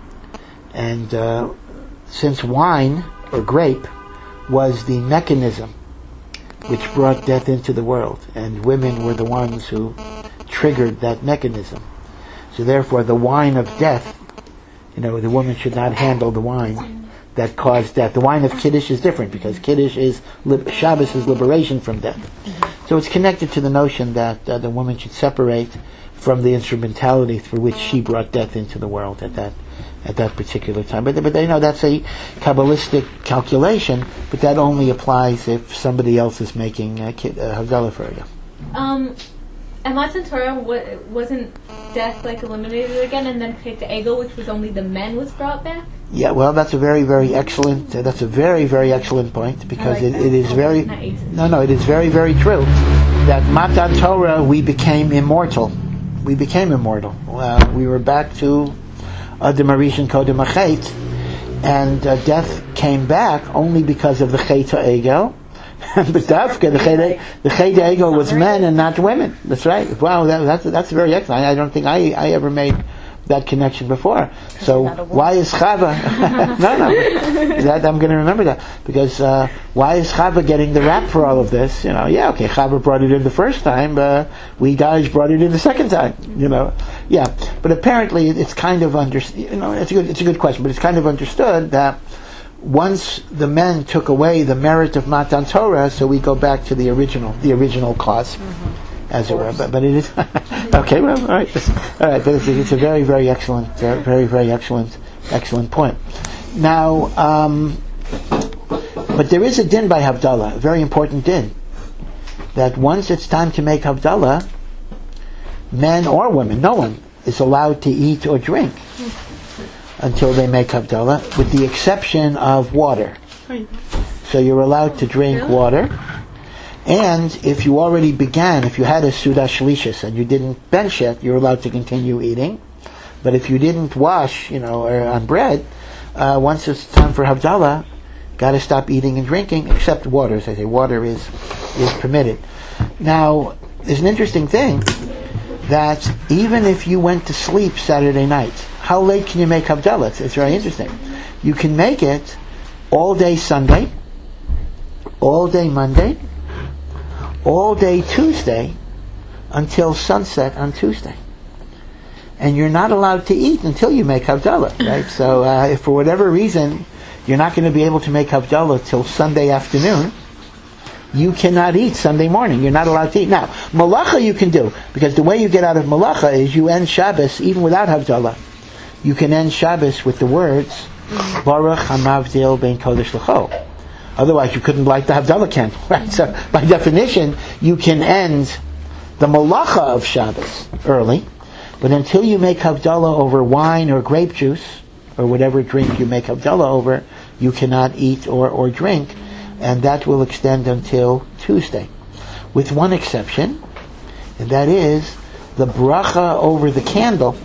And uh, since wine, or grape, was the mechanism which brought death into the world, and women were the ones who triggered that mechanism. So therefore, the wine of death, you know, the woman should not handle the wine that caused death. The wine of Kiddush is different, because Kiddush is, Shabbos is liberation from death. Mm-hmm. So it's connected to the notion that uh, the woman should separate from the instrumentality through which she brought death into the world at that at that particular time. But, but you know, that's a Kabbalistic calculation, but that only applies if somebody else is making uh, Havdalah for you. Um, and Matan Torah, wa- wasn't death like eliminated again, and then Chet Egel, which was only the men, was brought back? Yeah, well, that's a very, very excellent. Uh, that's a very, very excellent point, because like it, it is very. Nice. No, no, it is very, very true that Matan Torah, we became immortal. We became immortal. Uh, we were back to Adam Arishan Kodem Achet, and uh, death came back only because of the Chet Egel. But Dafka, the Chet the Chet Egel was men and not women. That's right. Wow, that, that's that's very excellent. I, I don't think I, I ever made that connection before. So why is Chava? no, no, that, I'm going to remember that, because uh, why is Chava getting the rap for all of this? You know, yeah, okay, Chava brought it in the first time, uh, we guys brought it in the second time. You know, yeah, but apparently it's kind of under. You know, it's a good, it's a good question, but it's kind of understood that once the men took away the merit of Matan Torah, so we go back to the original, the original cause. Mm-hmm. As it were, but, but it is okay. Well, all right, all right. But it's a, it's a very, very excellent, uh, very, very excellent, excellent point. Now, um, but there is a din by Havdalah, a very important din, that once it's time to make Havdalah, men or women, no one is allowed to eat or drink until they make Havdalah, with the exception of water. So you're allowed to drink water. And if you already began, if you had a Suda Shlishis and you didn't bench it, you're allowed to continue eating. But if you didn't wash, you know, or on bread, uh, once it's time for Havdalah, got to stop eating and drinking, except water. As I say, water is is permitted. Now, there's an interesting thing, that even if you went to sleep Saturday night, how late can you make Havdalah? It's, it's very interesting. You can make it all day Sunday, all day Monday, all day Tuesday, until sunset on Tuesday. And you're not allowed to eat until you make Havdalah, right? So uh, if for whatever reason you're not going to be able to make Havdalah till Sunday afternoon, you cannot eat Sunday morning. You're not allowed to eat. Now, Malacha you can do, because the way you get out of Malacha is you end Shabbos even without Havdalah. You can end Shabbos with the words, Baruch HaMavdil Ben Kodesh L'Chol. Otherwise, you couldn't light the Havdalah candle, right? So, by definition, you can end the Malacha of Shabbos early, but until you make Havdalah over wine or grape juice, or whatever drink you make Havdalah over, you cannot eat or, or drink, and that will extend until Tuesday. With one exception, and that is, the bracha over the candle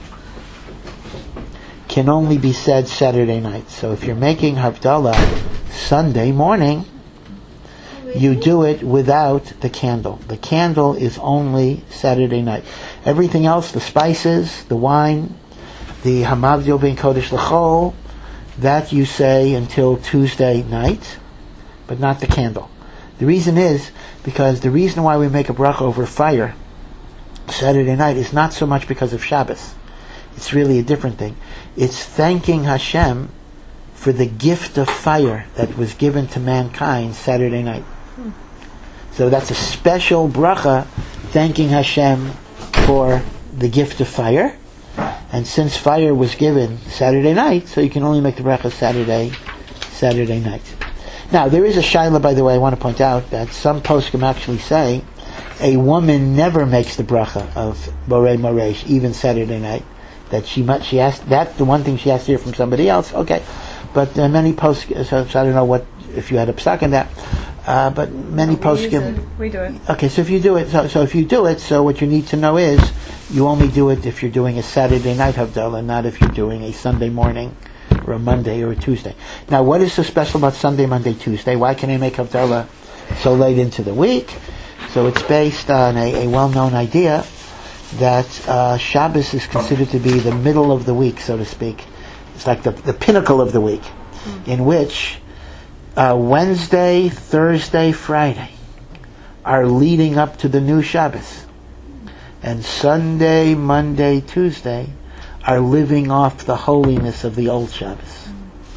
can only be said Saturday night. So if you're making Havdalah Sunday morning, you do it without the candle. The candle is only Saturday night. Everything else, the spices, the wine, the Hamavdil Ben Kodesh L'Chol, that you say until Tuesday night, but not the candle. The reason is because the reason why we make a bracha over fire Saturday night is not so much because of Shabbos. It's really a different thing. It's thanking Hashem for the gift of fire that was given to mankind Saturday night. Hmm. So that's a special bracha, thanking Hashem for the gift of fire. And since fire was given Saturday night, so you can only make the bracha Saturday, Saturday night. Now, there is a shaila, by the way, I want to point out that some poskim actually say a woman never makes the bracha of Borei Moresh, even Saturday night. That she must, she has, that's the one thing she has to hear from somebody else. Okay, but uh, many poskim, so, so I don't know what if you had a psak in that, uh, but many poskim. We do it. Okay, so if you do it, so, so if you do it, so what you need to know is you only do it if you're doing a Saturday night Havdalah, not if you're doing a Sunday morning or a Monday or a Tuesday. Now, what is so special about Sunday, Monday, Tuesday? Why can I make Havdalah so late into the week? So it's based on a, a well-known idea that uh, Shabbos is considered to be the middle of the week, so to speak. It's like the, the pinnacle of the week, mm. in which uh, Wednesday, Thursday, Friday are leading up to the new Shabbos. And Sunday, Monday, Tuesday are living off the holiness of the old Shabbos. Mm.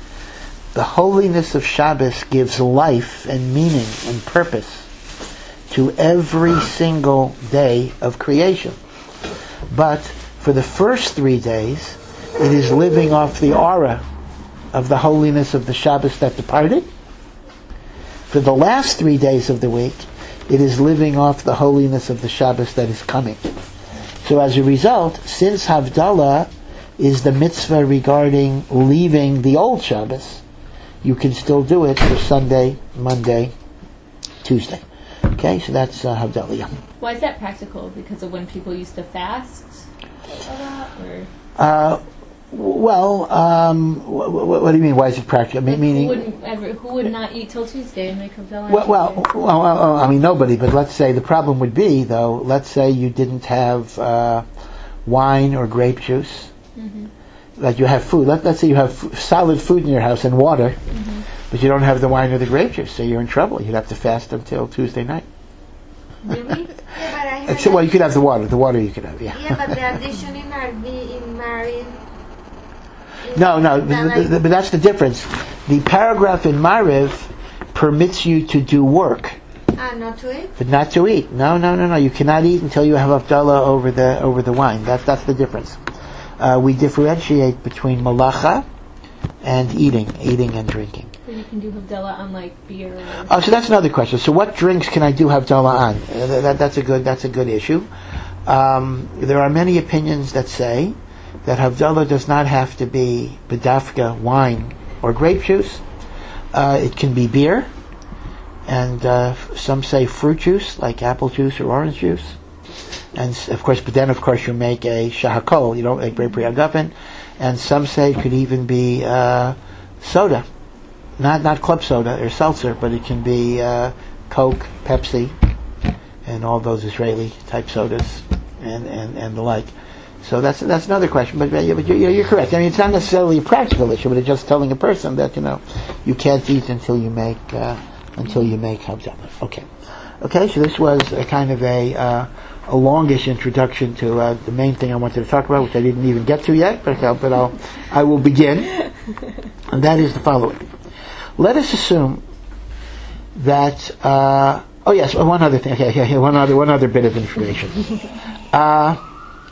The holiness of Shabbos gives life and meaning and purpose to every single day of creation. But for the first three days, it is living off the aura of the holiness of the Shabbos that departed. For the last three days of the week, it is living off the holiness of the Shabbos that is coming. So as a result, since Havdalah is the mitzvah regarding leaving the old Shabbos, you can still do it for Sunday, Monday, Tuesday. Okay, so that's uh, Havdalah. Yeah. Why is that practical? Because of when people used to fast a lot, or? Uh, well, um, wh- wh- what do you mean? Why is it practical? I mean, Like, meaning, who wouldn't ever? Who would not eat till Tuesday and make Havdalah? well, well, well, well, I mean, nobody. But let's say the problem would be, though. Let's say you didn't have uh, wine or grape juice. Mm-hmm. Like you have food. Let, let's say you have f- solid food in your house and water, mm-hmm. but you don't have the wine or the grape juice, so you're in trouble. You'd have to fast until Tuesday night. Really? Yeah, but I heard Except, well, you that- could have the water. The water you could have, yeah. Yeah, but the addition in Marvi, in Marin. No, no, That th- like- th- th- but that's the difference. The paragraph in Mariv permits you to do work, Ah, not to it? but not to eat. No, no, no, no. You cannot eat until you have Havdalah over the over the wine. That's that's the difference. Uh, we differentiate between malacha and eating, eating and drinking. So you can do Havdalah on like beer. Or Oh, so that's another question. So, what drinks can I do Havdalah on? Uh, that, that's a good. That's a good issue. Um, there are many opinions that say that Havdalah does not have to be bedafka, wine, or grape juice. Uh, it can be beer, and uh, some say fruit juice, like apple juice or orange juice. And s- of course, but then of course you make a shahakol. You don't make Brei Pri Hagafen. And some say it could even be uh, soda. Not not club soda or seltzer, but it can be uh, Coke, Pepsi, and all those Israeli type sodas, and, and, and the like. So that's that's another question. But, but you're, you're correct. I mean, it's not necessarily a practical issue, but it's just telling a person that you know you can't eat until you make uh, until you make Havdalah. Okay, okay. So this was a kind of a uh, a longish introduction to uh, the main thing I wanted to talk about, which I didn't even get to yet. But I'll, but I'll I will begin, and that is the following. Let us assume that. Uh, oh yes, one other thing. Okay, okay, one other one other bit of information. Uh,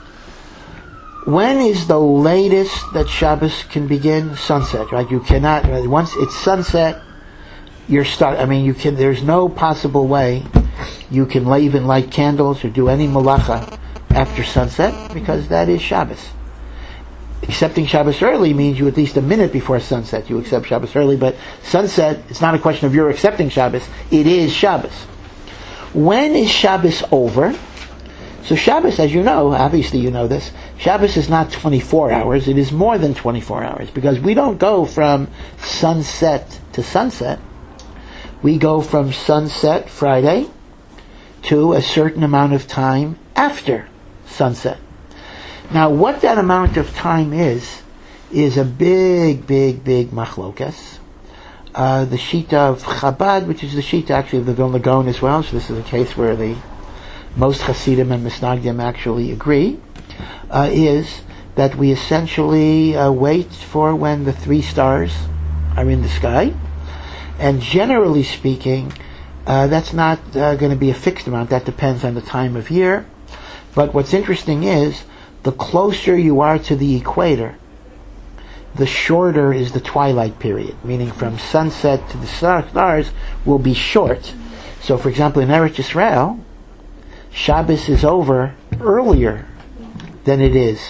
when is the latest that Shabbos can begin? Sunset, right? You cannot once it's sunset. You're start. I mean, you can. There's no possible way you can even light candles or do any malacha after sunset because that is Shabbos. Accepting Shabbos early means you at least a minute before sunset you accept Shabbos early, but sunset, it's not a question of you're accepting Shabbos, it is Shabbos. When is Shabbos over? So Shabbos, as you know, obviously you know this, Shabbos is not twenty-four hours, it is more than twenty-four hours, because we don't go from sunset to sunset. We go from sunset Friday to a certain amount of time after sunset. Now, what that amount of time is, is a big, big, big machlokas. Uh, the Shita of Chabad, which is the Shita actually of the Vilna Gaon as well, so this is a case where the most Hasidim and Misnagdim actually agree, uh, is that we essentially uh, wait for when the three stars are in the sky. And generally speaking, uh, that's not uh, going to be a fixed amount. That depends on the time of year. But what's interesting is, the closer you are to the equator, the shorter is the twilight period, meaning from sunset to the stars will be short. So, for example, in Eretz Yisrael, Shabbos is over earlier than it is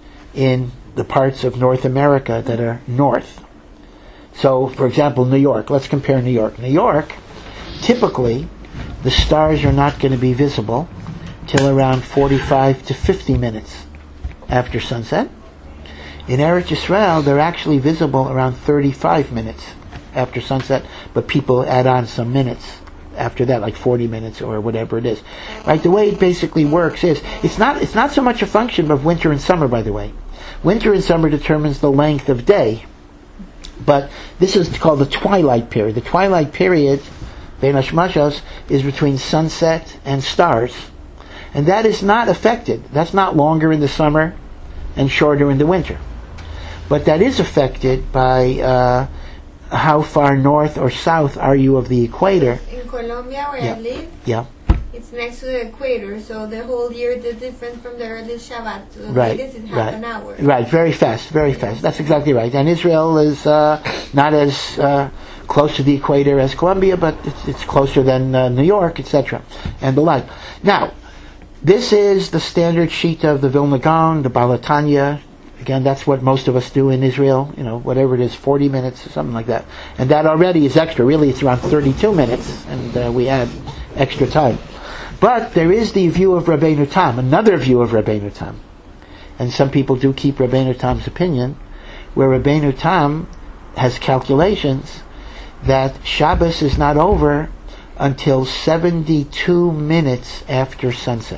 in the parts of North America that are north. So, for example, New York. Let's compare New York. New York, typically, the stars are not going to be visible till around forty-five to fifty minutes after sunset. In Eretz Yisrael, they're actually visible around thirty-five minutes after sunset, but people add on some minutes after that, like forty minutes or whatever it is. Right? The way it basically works is, it's not it's not so much a function of winter and summer, by the way. Winter and summer determines the length of day, but this is called the twilight period. The twilight period, Bein Hashmashos, is between sunset and stars. And that is not affected. That's not longer in the summer and shorter in the winter. But that is affected by uh, how far north or south are you of the equator. In Colombia, where Yeah. I live, Yeah. it's next to the equator, so the whole year is different from the early Shabbat. So the Right, latest is half right. an hour. Right, very fast, very fast. That's exactly right. And Israel is uh, not as uh, close to the equator as Colombia, but it's, it's closer than uh, New York, et cetera, and the like. Now, this is the standard sheet of the Vilna Gaon, the Balatanya. Again, that's what most of us do in Israel, you know, whatever it is, forty minutes or something like that. And that already is extra. Really, it's around thirty-two minutes, and uh, we add extra time. But there is the view of Rabbeinu Tam, another view of Rabbeinu Tam. And some people do keep Rabbeinu Tam's opinion, where Rabbeinu Tam has calculations that Shabbos is not over until seventy-two minutes after sunset.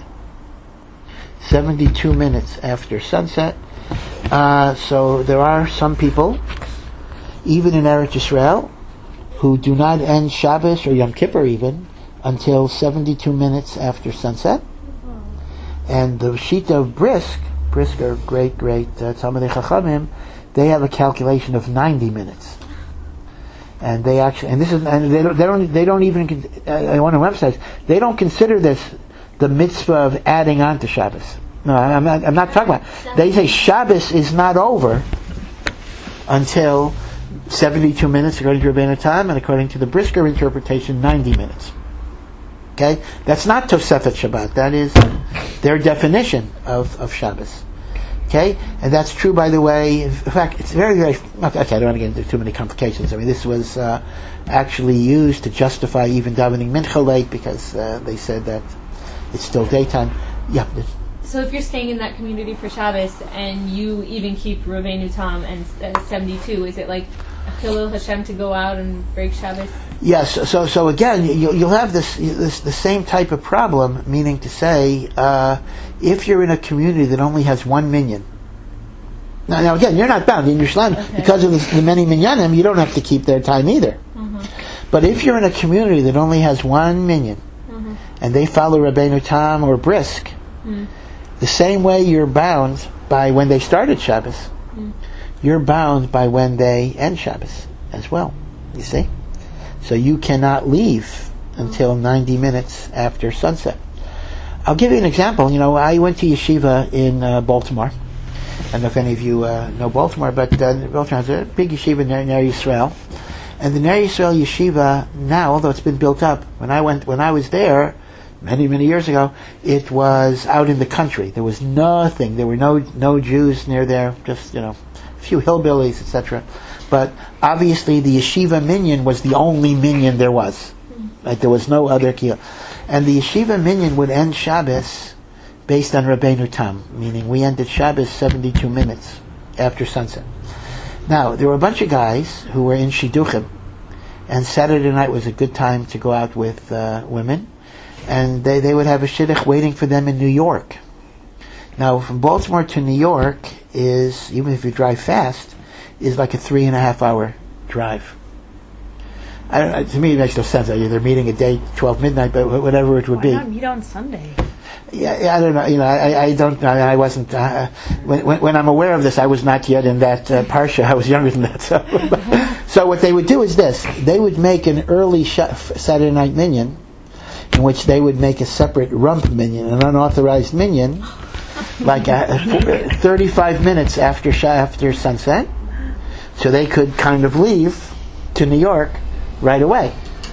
seventy-two minutes after sunset. Uh, so there are some people, even in Eretz Yisrael, who do not end Shabbos or Yom Kippur even until seventy-two minutes after sunset. And the Shita of Brisk, Brisk are great, great uh, Talmidei Chachamim, they have a calculation of ninety minutes. And they actually, and this is, and they don't, they don't, they don't even, con- uh, I want to emphasize, they don't consider this the mitzvah of adding on to Shabbos. No, I'm not, I'm not talking about. They say Shabbos is not over until seventy-two minutes according to Rabbeinu Tam, and according to the Brisker interpretation, ninety minutes. Okay? That's not Tosefet Shabbat. That is their definition of, of Shabbos. Okay? And that's true, by the way. In fact, it's very, very... Okay, I don't want to get into too many complications. I mean, this was uh, actually used to justify even davening Mincha late, because uh, they said that it's still daytime. Yeah. So if you're staying in that community for Shabbos and you even keep Rabbeinu Tam and uh, seventy-two, is it like Chilul Hashem to go out and break Shabbos? Yes. So so again, you, you'll have this, this the same type of problem. Meaning to say, uh, if you're in a community that only has one minyan. Now, now again, you're not bound in Yerushalayim Okay. because of the, the many minyanim. You don't have to keep their time either. Mm-hmm. But if you're in a community that only has one minyan, Mm-hmm. and they follow Rabbeinu Tam or Brisk, Mm. the same way you're bound by when they started Shabbos, Mm. you're bound by when they end Shabbos as well. You see? So you cannot leave until ninety minutes after sunset. I'll give you an example. You know, I went to yeshiva in uh, Baltimore. I don't know if any of you uh, know Baltimore, but uh, Baltimore has a big yeshiva near, near Yisrael. And the Ner Yisrael yeshiva now, although it's been built up, when I went, when I was there, many, many years ago, it was out in the country. There was nothing. There were no no Jews near there, just, you know, a few hillbillies, et cetera. But obviously the yeshiva minyan was the only minyan there was. Right? There was no other kiyah. And the yeshiva minyan would end Shabbos based on Rabbeinu Tam, meaning we ended Shabbos seventy-two minutes after sunset. Now, there were a bunch of guys who were in Shidduchim, and Saturday night was a good time to go out with uh, women, and they, they would have a shidduch waiting for them in New York. Now, from Baltimore to New York is, even if you drive fast, is like a three and a half hour drive. I don't, to me, it makes no sense. Either they're meeting at day twelve midnight, but whatever it would Why be. not meet on Sunday? Yeah, yeah, I don't know. You know, I, I don't. I, I wasn't. Uh, when, when, when I'm aware of this, I was not yet in that uh, parsha. I was younger than that. So, so what they would do is this: they would make an early sh- Saturday night minyan, in which they would make a separate rump minyan, an unauthorized minyan, like a, a thirty-five minutes after sh- after sunset, so they could kind of leave to New York right away.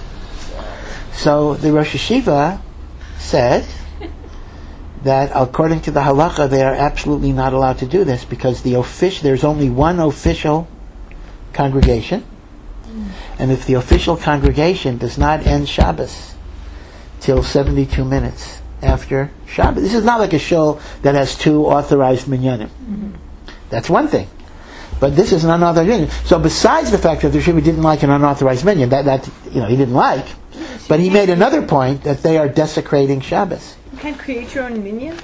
So the Rosh Hashiva said that according to the halacha they are absolutely not allowed to do this because the official there's only one official congregation, and if the official congregation does not end Shabbos till seventy-two minutes after Shabbos, this is not like a shul that has two authorized minyanim. Mm-hmm. That's one thing, but this is an unauthorized minyan. So besides the fact that the Shiva didn't like an unauthorized minyan, that that you know he didn't like, but he made another point that they are desecrating Shabbos. You can't create your own minyan?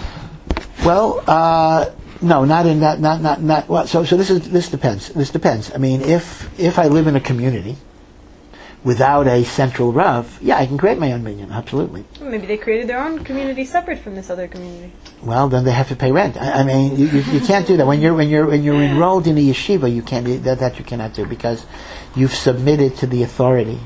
Well, uh, no, not in that. Not not not. Well, so so this is this depends. This depends. I mean, if if I live in a community without a central rav, yeah, I can create my own minyan. Absolutely. Well, maybe they created their own community separate from this other community. Well, then they have to pay rent. I, I mean, you, you, you can't do that when you're when you're when you're enrolled in a yeshiva. You can't that that you cannot do because you've submitted to the authority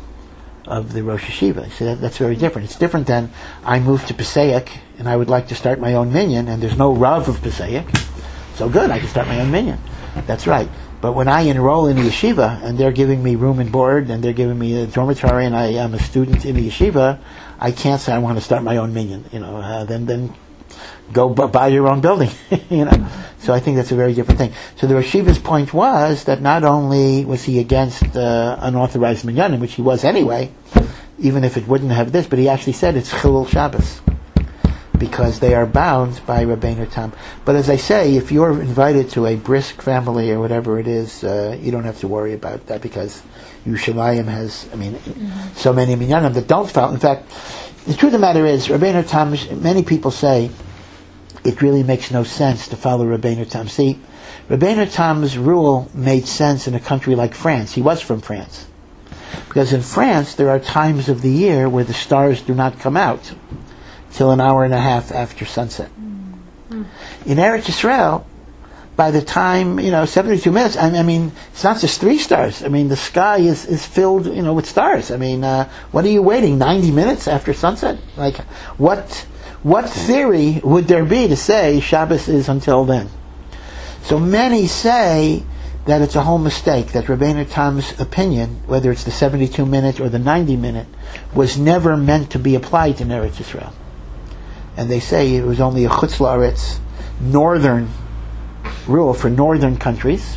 of the Rosh Hashiva. So that, that's very different. It's different than I moved to Passaic and I would like to start my own minyan and there's no Rav of Passaic. So good, I can start my own minyan. That's right. But when I enroll in the yeshiva and they're giving me room and board and they're giving me a dormitory and I am a student in the yeshiva, I can't say I want to start my own minyan. You know, uh, then then go b- buy your own building. You know. So I think that's a very different thing. So the Rosh Hashiva's point was that not only was he against uh, unauthorized minyanim, which he was anyway, even if it wouldn't have this, but he actually said it's Chilul Shabbos because they are bound by Rabbeinu Tam. But as I say, if you're invited to a brisk family or whatever it is, uh, you don't have to worry about that because Yerushalayim has, I mean, mm-hmm. so many minyanim that don't follow. In fact, the truth of the matter is, Rabbeinu Tam, many people say, it really makes no sense to follow Rabbeinu Tam. See, Rabbeinu Tam's rule made sense in a country like France. He was from France. Because in France, there are times of the year where the stars do not come out till an hour and a half after sunset. Mm-hmm. In Eretz Yisrael, by the time, you know, seventy-two minutes, I, I mean, it's not just three stars. I mean, the sky is, is filled, you know, with stars. I mean, uh, what are you waiting, ninety minutes after sunset? Like, what... What theory would there be to say Shabbos is until then? So many say that it's a whole mistake, that Rabbeinu Tam's opinion, whether it's the seventy-two minute or the ninety minute, was never meant to be applied to Eretz Yisrael. And they say it was only a Chutz La'aretz, northern rule for northern countries.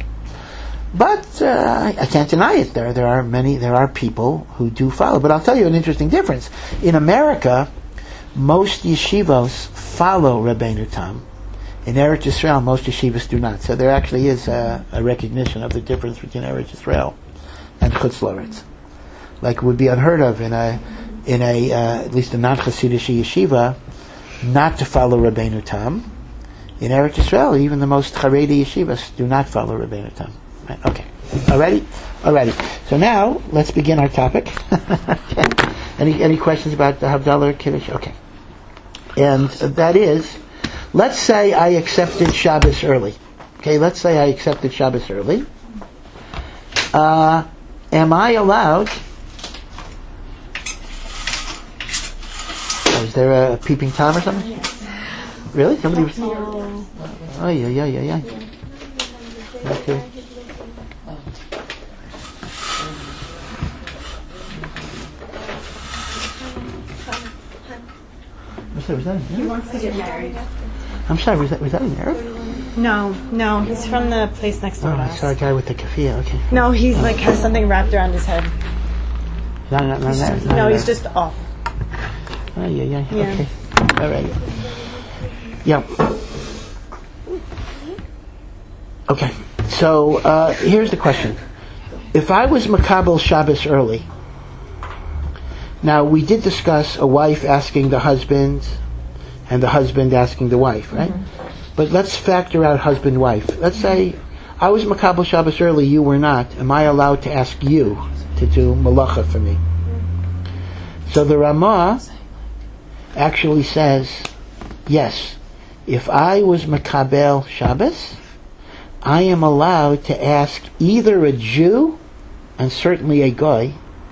But uh, I can't deny it. There, there are many, there are people who do follow. But I'll tell you an interesting difference. In America, most yeshivos follow Rabbeinu Tam. In Eretz Yisrael, most yeshivos do not. So there actually is a, a recognition of the difference between Eretz Yisrael and Chutz La'aretz. Like it would be unheard of in a, in a uh, at least a non-Hasidic yeshiva, not to follow Rabbeinu Tam. In Eretz Yisrael, even the most Haredi yeshivas do not follow Rabbeinu Tam. Right? Okay. Alrighty? Alrighty. So now, let's begin our topic. Okay. Any any questions about the Havdalah or Kiddush? Okay. And that is, let's say I accepted Shabbos early. Okay, let's say I accepted Shabbos early. Uh, am I allowed... Oh, is there a peeping Tom or something? Yes. Really? Somebody was... Oh, yeah, yeah, yeah, yeah. Okay. Was that he wants to get married. I'm sorry, was that was that an Arab? No, no, he's from the place next door Oh, to I us. saw a guy with the keffiyeh, okay. No, he's like has something wrapped around his head. Not, not, not, He's not, just- not no, an he's Arab. just off. Oh, yeah, yeah, Yeah. okay. All right. Yeah. Okay, so uh, here's the question. If I was Makabel Shabbos early, now we did discuss a wife asking the husband and the husband asking the wife, right? Mm-hmm. But let's factor out husband-wife. Let's say I was Makabel Shabbos early, you were not. Am I allowed to ask you to do malacha for me? So the Ramah actually says, yes, if I was Makabel Shabbos, I am allowed to ask either a Jew and certainly a Goy,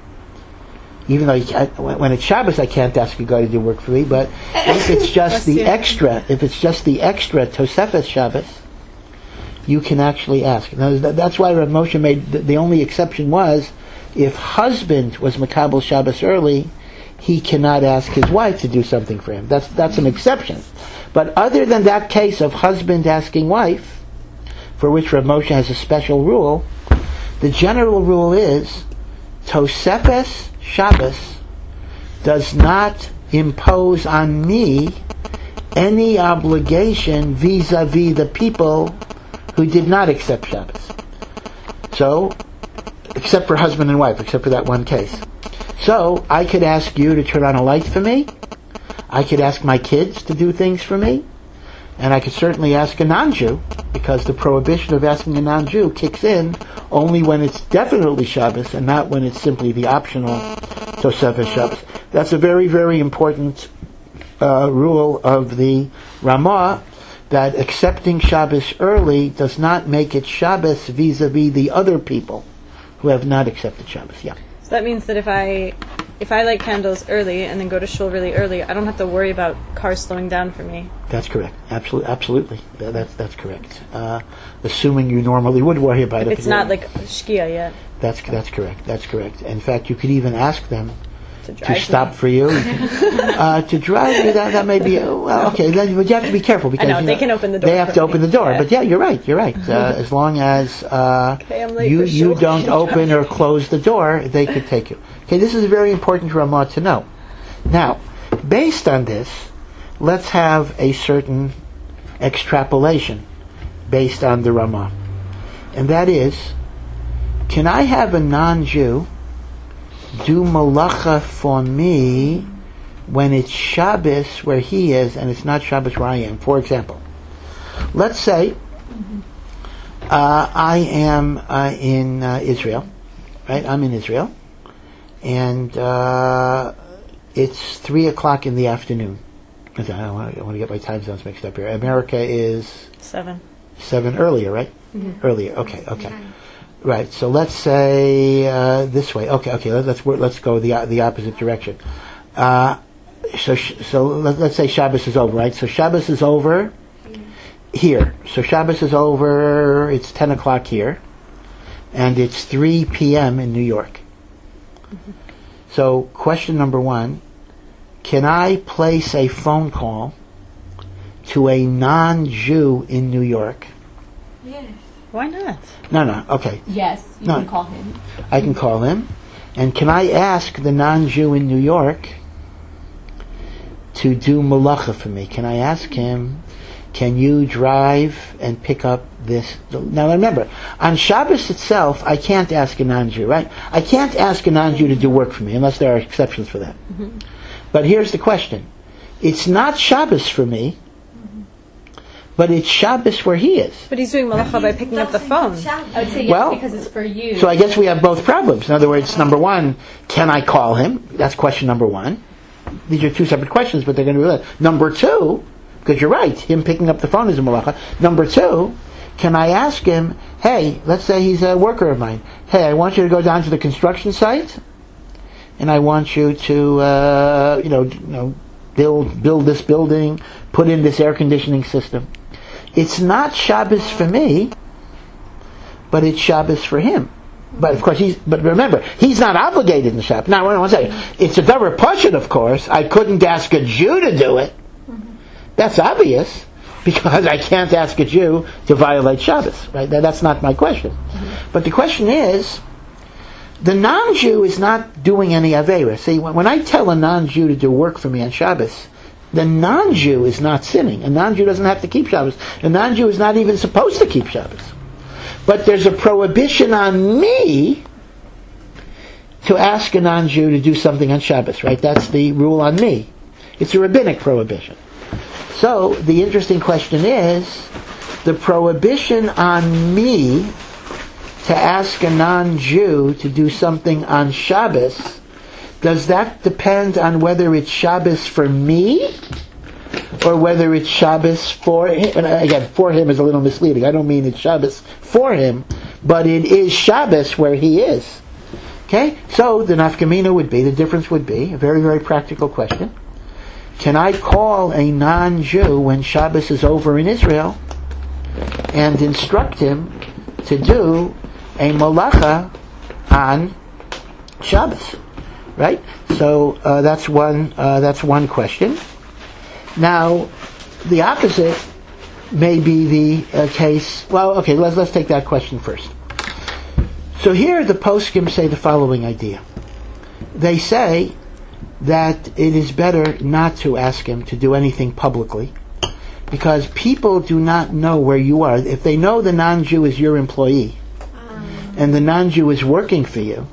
even though you can't, when it's Shabbos I can't ask a Goy to do work for me, but if it's just the extra, if it's just the extra Tosefes Shabbos, you can actually ask. Now, that's why Rav Moshe made, the, the only exception was, if husband was Makabel Shabbos early, he cannot ask his wife to do something for him. That's that's an exception. But other than that case of husband asking wife, for which Rav Moshe has a special rule, the general rule is Tosefes Shabbos does not impose on me any obligation vis-a-vis the people who did not accept Shabbos. So, except for husband and wife, except for that one case. So, I could ask you to turn on a light for me, I could ask my kids to do things for me, and I could certainly ask a non-Jew, because the prohibition of asking a non-Jew kicks in only when it's definitely Shabbos and not when it's simply the optional Tosefes Shabbos. That's a very, very important uh, rule of the Ramah, that accepting Shabbos early does not make it Shabbos vis-a-vis the other people who have not accepted Shabbos. Yeah. So that means that if I if I light candles early and then go to shul really early, I don't have to worry about cars slowing down for me. That's correct. Absolutely, absolutely. That, that's that's correct. Uh, assuming you normally would worry about If it. it's not like Shkia yet. That's that's correct. That's correct. In fact, you could even ask them To, to drive stop me. for you. uh, to drive you, that, that may be, uh, well, okay, then, but you have to be careful because I know, you they can open the door They have for to me. open the door. Yeah. But yeah, you're right, you're right. Uh, as long as uh, Okay, I'm late you, for you shul. don't open or close the door, they could take you. Okay, this is very important for Ramah to know. Now, based on this, let's have a certain extrapolation based on the Ramah. And that is, can I have a non-Jew do malacha for me when it's Shabbos where he is and it's not Shabbos where I am? For example, let's say uh, I am uh, in uh, Israel, right? I'm in Israel, and uh, it's three o'clock in the afternoon. I don't want to, I want to get my time zones mixed up here. America is Seven. seven earlier, right? Mm-hmm. Earlier. Okay. Okay. Right. So let's say uh, this way. Okay. Okay. Let, let's let's go the the opposite direction. Uh, so so let, let's say Shabbos is over, right? So Shabbos is over here. So Shabbos is over. It's ten o'clock here, and it's three p.m. in New York. Mm-hmm. So question number one: can I place a phone call to a non-Jew in New York? Yes. Why not? No, no. Okay. Yes, you No. can call him. I can call him. And can I ask the non-Jew in New York to do malacha for me? Can I ask him, can you drive and pick up this? Now remember, on Shabbos itself, I can't ask a non-Jew, right? I can't ask a non-Jew to do work for me, unless there are exceptions for that. Mm-hmm. But here's the question. It's not Shabbos for me, but it's Shabbos where he is. But he's doing malacha by picking up the phone. I would say yes Well, because it's for you. So I guess we have both problems. In other words, number one, can I call him? That's question number one. These are two separate questions, but they're going to be related. Number two, because you're right, him picking up the phone is a malacha. Number two, can I ask him, hey, let's say he's a worker of mine. Hey, I want you to go down to the construction site, and I want you to, uh, you know, you know, build build this building, put in this air conditioning system. It's not Shabbos for me, but it's Shabbos for him. But of course, he's. But remember, he's not obligated in the Shabbos. Now, one second. It's a davar pashut, of course. I couldn't ask a Jew to do it. That's obvious, because I can't ask a Jew to violate Shabbos. Right? That, that's not my question. Mm-hmm. But the question is, the non-Jew is not doing any avera. See, when, when I tell a non-Jew to do work for me on Shabbos, the non-Jew is not sinning. A non-Jew doesn't have to keep Shabbos. A non-Jew is not even supposed to keep Shabbos. But there's a prohibition on me to ask a non-Jew to do something on Shabbos, right? That's the rule on me. It's a rabbinic prohibition. So, the interesting question is, the prohibition on me to ask a non-Jew to do something on Shabbos does that depend on whether it's Shabbos for me or whether it's Shabbos for him? And again, for him is a little misleading. I don't mean it's Shabbos for him, but it is Shabbos where he is. Okay? So the nafkamina would be, the difference would be, a very, very practical question. Can I call a non-Jew when Shabbos is over in Israel and instruct him to do a malacha on Shabbos? Right? So uh, that's one. Uh, that's one question. Now, the opposite may be the uh, case. Well, okay. Let's let's take that question first. So here, the poskim say the following idea. They say that it is better not to ask him to do anything publicly, because people do not know where you are. If they know the non-Jew is your employee, and the non-Jew is working for you,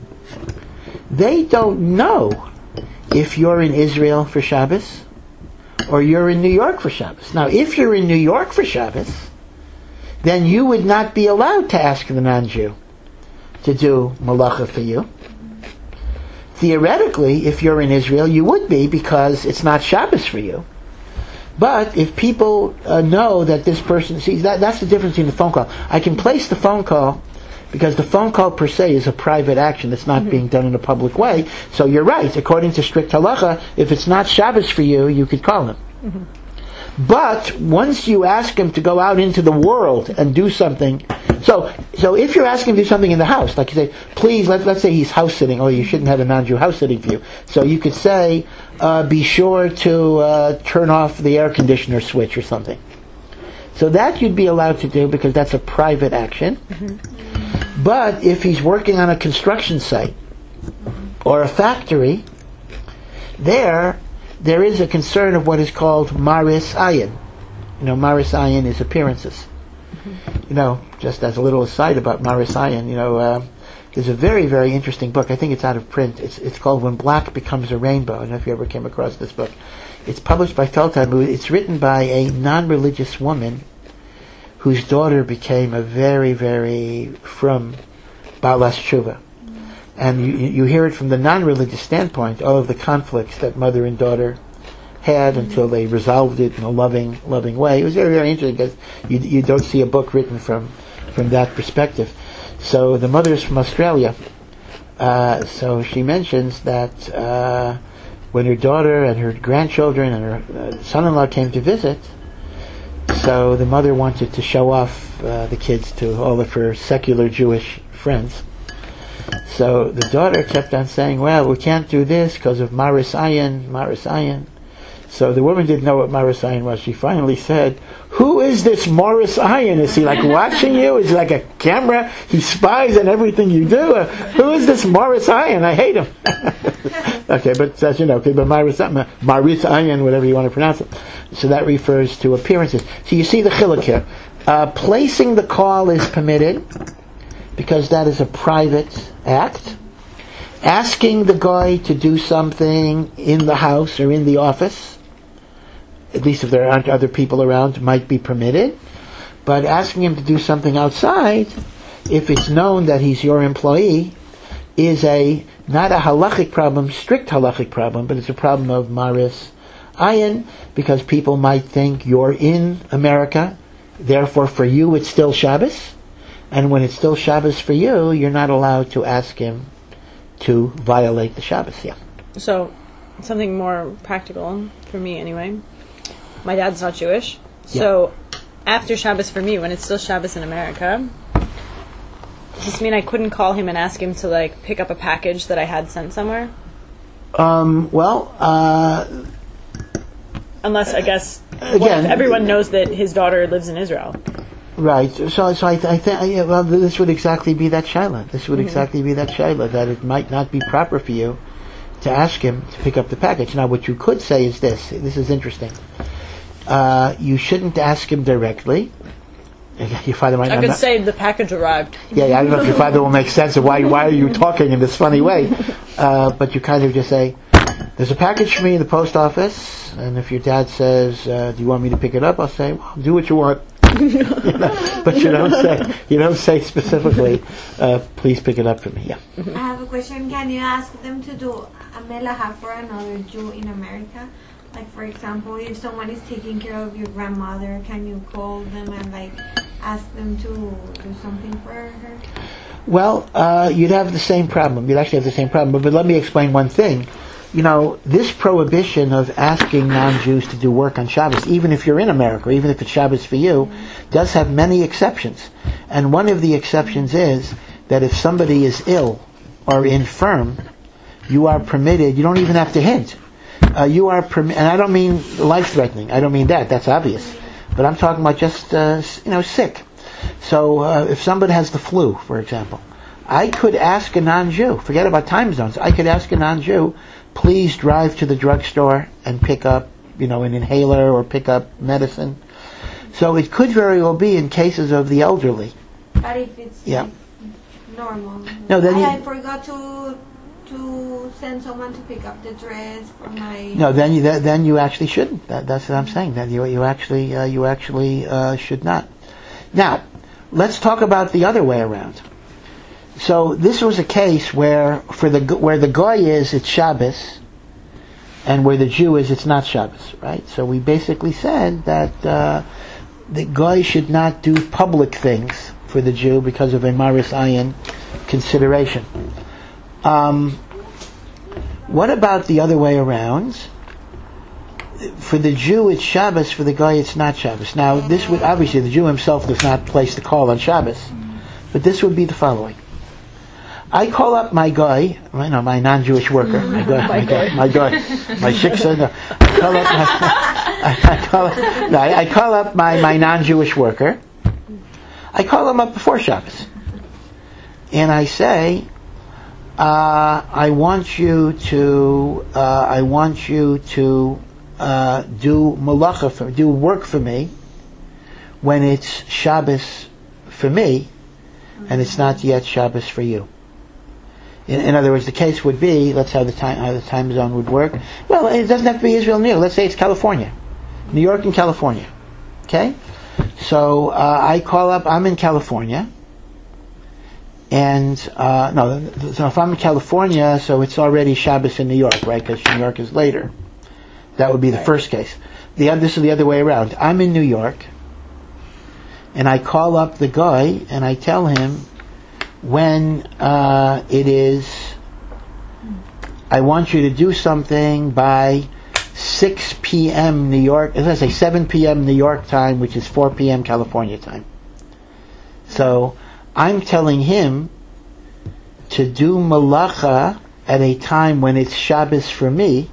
they don't know if you're in Israel for Shabbos or you're in New York for Shabbos. Now, if you're in New York for Shabbos, then you would not be allowed to ask the non-Jew to do malacha for you. Theoretically, if you're in Israel, you would be, because it's not Shabbos for you. But if people uh, know that this person, see, that, that's the difference in the phone call. I can place the phone call because the phone call per se is a private action. It's not mm-hmm. being done in a public way. So you're right. According to strict halacha, if it's not Shabbos for you, you could call him. Mm-hmm. But once you ask him to go out into the world and do something, so so if you're asking him to do something in the house, like you say, please, let, let's say he's house sitting, or you shouldn't have a non-Jew house sitting for you. So you could say, uh, be sure to uh, turn off the air conditioner switch or something. So that you'd be allowed to do because that's a private action. Mm-hmm. But if he's working on a construction site or a factory, there, there is a concern of what is called maris ayin. You know, maris ayin is appearances. Mm-hmm. You know, just as a little aside about maris ayin, you know, uh, there's a very, very interesting book. I think it's out of print. It's it's called When Black Becomes a Rainbow. I don't know if you ever came across this book. It's published by Feldheim. It's written by a non-religious woman whose daughter became a very, very frum Baalas Tshuva. And you, you hear it from the non-religious standpoint, all of the conflicts that mother and daughter had until they resolved it in a loving, loving way. It was very, very interesting because you, you don't see a book written from, from that perspective. So the mother is from Australia. Uh, so she mentions that uh, when her daughter and her grandchildren and her uh, son-in-law came to visit, so the mother wanted to show off uh, the kids to all of her secular Jewish friends. So the daughter kept on saying, well, we can't do this because of maris ayin, maris ayin. So the woman didn't know what maris ayin was. She finally said, who is this maris ayin? Is he like watching you? Is he like a camera? He spies on everything you do? Uh, who is this maris ayin? I hate him. Okay, but as you know, okay, but maris ayin, whatever you want to pronounce it. So that refers to appearances. So you see the chiluk here. Uh, placing the call is permitted because that is a private act. Asking the guy to do something in the house or in the office, at least if there aren't other people around, might be permitted. But asking him to do something outside, if it's known that he's your employee, is a not a halachic problem, strict halachic problem, but it's a problem of maris ayin, because people might think you're in America, therefore for you it's still Shabbos, and when it's still Shabbos for you, you're not allowed to ask him to violate the Shabbos. Yeah. So, something more practical for me anyway. My dad's not Jewish, so yeah. After Shabbos for me, when it's still Shabbos in America, does this mean I couldn't call him and ask him to like pick up a package that I had sent somewhere? Um. Well. Uh, Unless I guess again, what if everyone knows that his daughter lives in Israel. Right. So, so I, th- I think yeah, well, this would exactly be that shaila. This would mm-hmm. exactly be that shaila, that it might not be proper for you to ask him to pick up the package. Now, what you could say is this. This is interesting. Uh, you shouldn't ask him directly. Your father might. I not could not, say the package arrived. Yeah, yeah. I don't know if your father will make sense of why. Why are you talking in this funny way? Uh, but you kind of just say, "There's a package for me in the post office," and if your dad says, uh, "Do you want me to pick it up?" I'll say, "Well, do what you want." you know, but you don't say you don't say specifically. Uh, please pick it up for me. Yeah. I have a question. Can you ask them to do a melaha for another Jew in America? Like, for example, if someone is taking care of your grandmother, can you call them and like ask them to do something for her? Well, uh, you'd have the same problem. You'd actually have the same problem. But, but let me explain one thing. You know, this prohibition of asking non-Jews to do work on Shabbos, even if you're in America, or even if it's Shabbos for you, does have many exceptions. And one of the exceptions is that if somebody is ill or infirm, you are permitted, you don't even have to hint. Uh, you are permitted, and I don't mean life-threatening. I don't mean that. That's obvious. But I'm talking about just, uh, you know, sick. So uh, if somebody has the flu, for example, I could ask a non-Jew, forget about time zones, I could ask a non-Jew, please drive to the drugstore and pick up, you know, an inhaler or pick up medicine. So it could very well be in cases of the elderly. But if it's Yeah. like, normal. No, then I, you- I forgot to to send someone to pick up the dress for my... No, then you th- then you actually shouldn't. That, that's what I'm saying. Then you you actually uh, you actually uh, should not. Now, let's talk about the other way around. So this was a case where for the where the goy is it's Shabbos, and where the Jew is it's not Shabbos, right? So we basically said that uh, the goy should not do public things for the Jew because of a maris ayin consideration. Um, what about the other way around? For the Jew it's Shabbos, for the guy it's not Shabbos. Now this would, obviously the Jew himself does not place the call on Shabbos, but this would be the following. I call up my guy, you know, my non-Jewish worker, my guy, my guy, my guy, my shiksa, no, I call up my, I, I call up, no, I, I call up my, my non-Jewish worker, I call him up before Shabbos, and I say, uh, I want you to, uh, I want you to, Uh, do malacha for do work for me when it's Shabbos for me, and it's not yet Shabbos for you. In, in other words, the case would be, let's how the time how the time zone would work. Well, it doesn't have to be Israel and New York. Let's say it's California, New York and California. Okay, so uh, I call up. I'm in California, and uh, no, so if I'm in California, so it's already Shabbos in New York, right? Because New York is later. That would be the first case. The other, this is the other way around. I'm in New York, and I call up the guy, and I tell him when uh, it is, I want you to do something by six p.m. New York, as I say, seven p.m. New York time, which is four p.m. California time. So I'm telling him to do malacha at a time when it's Shabbos for me,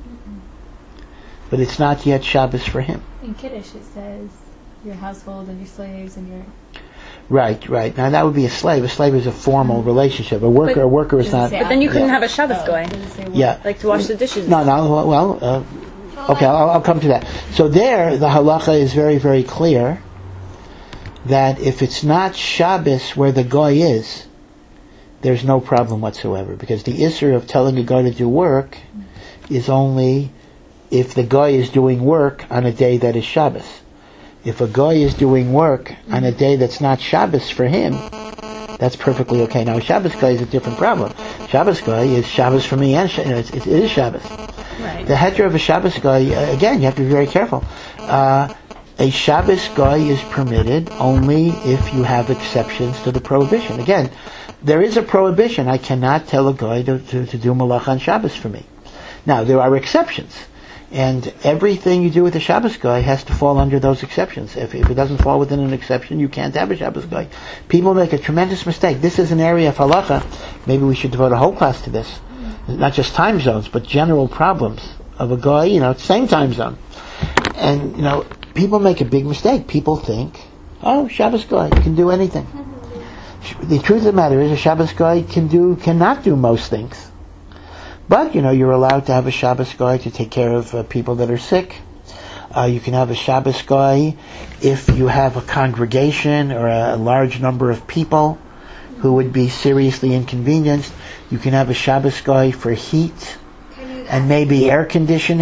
but it's not yet Shabbos for him. In Kiddush it says your household and your slaves and your... Right, right. Now that would be a slave. A slave is a formal relationship. A worker, But- a worker is Does it not. say But then you couldn't Yeah. have a Shabbos Oh, going, does it say what? Yeah. like to wash the dishes. No, no. Well, uh, okay. I'll, I'll come to that. So there, the halacha is very, very clear that if it's not Shabbos where the goy is, there's no problem whatsoever, because the issur of telling a guy to do work is only if the guy is doing work on a day that is Shabbos. If a guy is doing work on a day that's not Shabbos for him, that's perfectly okay. Now, a Shabbos guy is a different problem. Shabbos guy is Shabbos for me, and Sh- you know, it's, it is Shabbos. Right. The heter of a Shabbos guy, uh, again, you have to be very careful. Uh, a Shabbos guy is permitted only if you have exceptions to the prohibition. Again, there is a prohibition. I cannot tell a guy to, to, to do malach on Shabbos for me. Now, there are exceptions. And everything you do with a Shabbos guy has to fall under those exceptions. If, if it doesn't fall within an exception, you can't have a Shabbos guy. People make a tremendous mistake. This is an area of halacha. Maybe we should devote a whole class to this. Not just time zones, but general problems of a guy, you know, same time zone. And, you know, people make a big mistake. People think, oh, Shabbos guy can do anything. The truth of the matter is a Shabbos guy can do, cannot do most things. But, you know, you're allowed to have a Shabbos guy to take care of uh, people that are sick. Uh, you can have a Shabbos guy if you have a congregation or a, a large number of people who would be seriously inconvenienced. You can have a Shabbos guy for heat Can you and maybe air conditioning.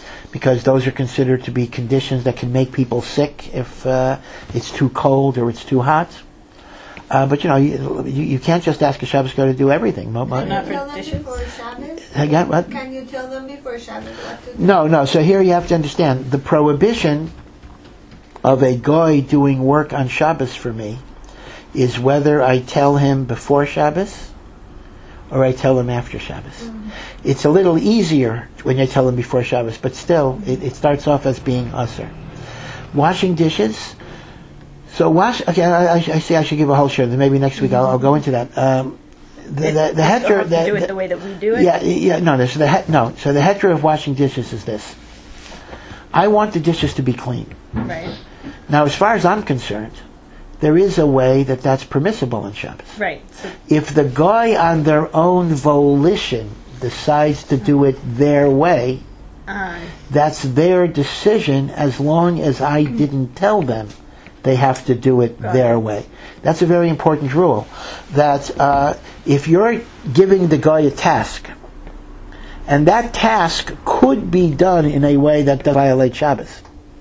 because those are considered to be conditions that can make people sick if uh, it's too cold or it's too hot. Uh, but you know, you, you, you can't just ask a Shabbos guy to do everything. Mo- mo- Can Not you for tell them dishes? before Shabbos? Again, what? Can you tell them before Shabbos what to do? No, no. So here you have to understand the prohibition of a guy doing work on Shabbos for me is whether I tell him before Shabbos or I tell him after Shabbos. Mm-hmm. It's a little easier when you tell him before Shabbos, but still, it, it starts off as being usher. Washing dishes. So wash. Okay, I, I, I see. I should give a whole show. Then maybe next week I'll, I'll go into that. Um, the the, the We still heter, have to the, do it the- the way that we do it. yeah, yeah, no, no. So the he- no, so the heter of washing dishes is this. I want the dishes to be clean. Right. Now, as far as I'm concerned, there is a way that that's permissible on Shabbos. Right. So If the guy on their own volition decides to do it their way, uh, that's their decision as long as I didn't tell them they have to do it Got their it. way. That's a very important rule. That uh, if you're giving the guy a task, and that task could be done in a way that doesn't violate Shabbos,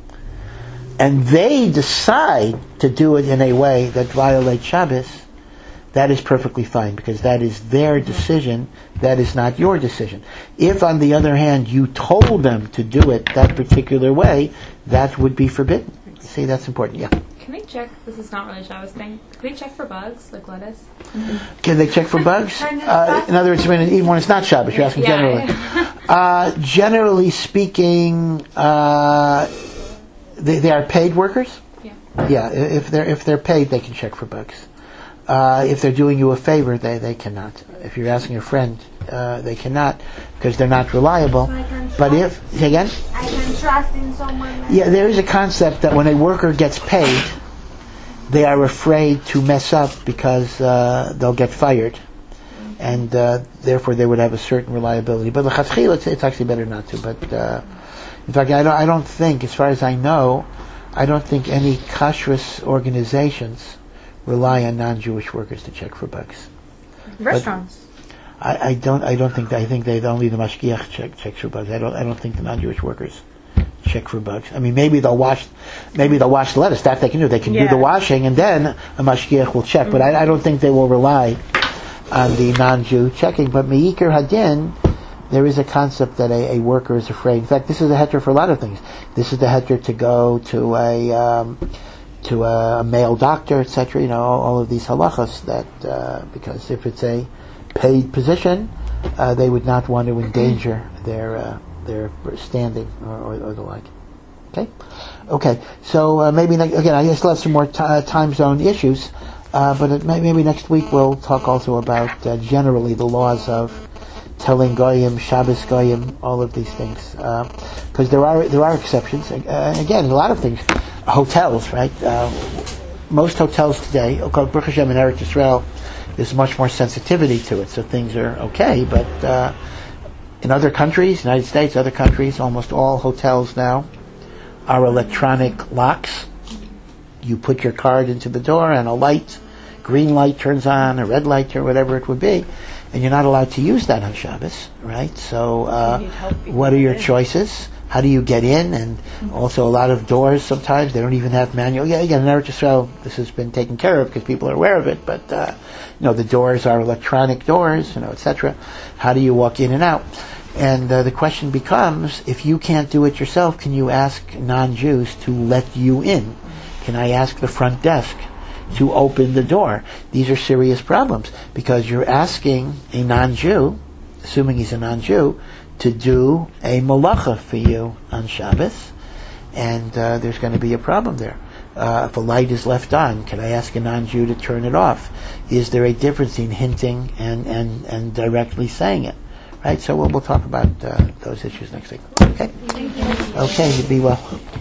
and they decide to do it in a way that violates Shabbos, that is perfectly fine, because that is their decision, that is not your decision. If, on the other hand, you told them to do it that particular way, that would be forbidden. See, that's important, yeah. Can they check? This is not really a Shabbos thing. Can they check for bugs like lettuce? Can they check for bugs? Kind of Uh, stuff. in other words, when, even when it's not Shabbos, you're asking generally. Uh, generally speaking, uh, they, they are paid workers? Yeah. Yeah, i- if they're if they're paid, they can check for bugs. Uh, if they're doing you a favor, they, they cannot. If you're asking a friend, uh, they cannot, because they're not reliable. So I can But trust- if, say again? I can trust in someone. Like Yeah, there is a concept that when a worker gets paid, they are afraid to mess up because uh, they'll get fired. And uh, therefore they would have a certain reliability. But l'chatchila, it's, it's actually better not to. But uh, in fact, I don't, I don't think, as far as I know, I don't think any kashrus organizations rely on non-Jewish workers to check for bugs. restaurants. I, I don't. I don't think. That, I think they only the mashgiach check checks for bugs. I don't. I don't think the non-Jewish workers check for bugs. I mean, maybe they'll wash. Maybe they'll wash the lettuce. That they can do. They can do Yeah. the washing, and then a mashgiach will check. But I, I don't think they will rely on the non-Jew checking. But meikar hadin, there is a concept that a, a worker is afraid. In fact, this is a heter for a lot of things. This is the heter to go to a um, to a male doctor, et cetera. You know, all, all of these halachas that uh, because if it's a paid position, uh, they would not want to endanger their uh, their standing or, or, or the like. Okay, okay. So uh, maybe ne- again, I still have some more t- uh, time zone issues, uh, but it may- maybe next week we'll talk also about uh, generally the laws of telling goyim, Shabbos goyim, all of these things, because there are there are exceptions. Uh, again, a lot of things. Hotels, right? Uh, most hotels today, called Baruch Hashem in Eretz Yisrael, there's much more sensitivity to it, so things are okay. But uh, in other countries, United States, other countries, almost all hotels now are electronic locks. You put your card into the door, and a light, green light turns on, a red light, or whatever it would be, and you're not allowed to use that on Shabbos, right? So, uh, You need help people what are your get in. choices? How do you get in? And also, a lot of doors sometimes they don't even have manual. Yeah, again, in Eretz Yisrael, this has been taken care of because people are aware of it. But uh, you know, the doors are electronic doors, you know, et cetera. How do you walk in and out? And uh, the question becomes: if you can't do it yourself, can you ask non-Jews to let you in? Can I ask the front desk to open the door? These are serious problems because you're asking a non-Jew, assuming he's a non-Jew, to do a malacha for you on Shabbos, and uh, there's going to be a problem there. Uh, if a light is left on, can I ask a non-Jew to turn it off? Is there a difference in hinting and, and, and directly saying it? Right. So we'll, we'll talk about uh, those issues next week. Okay. Okay. You be well.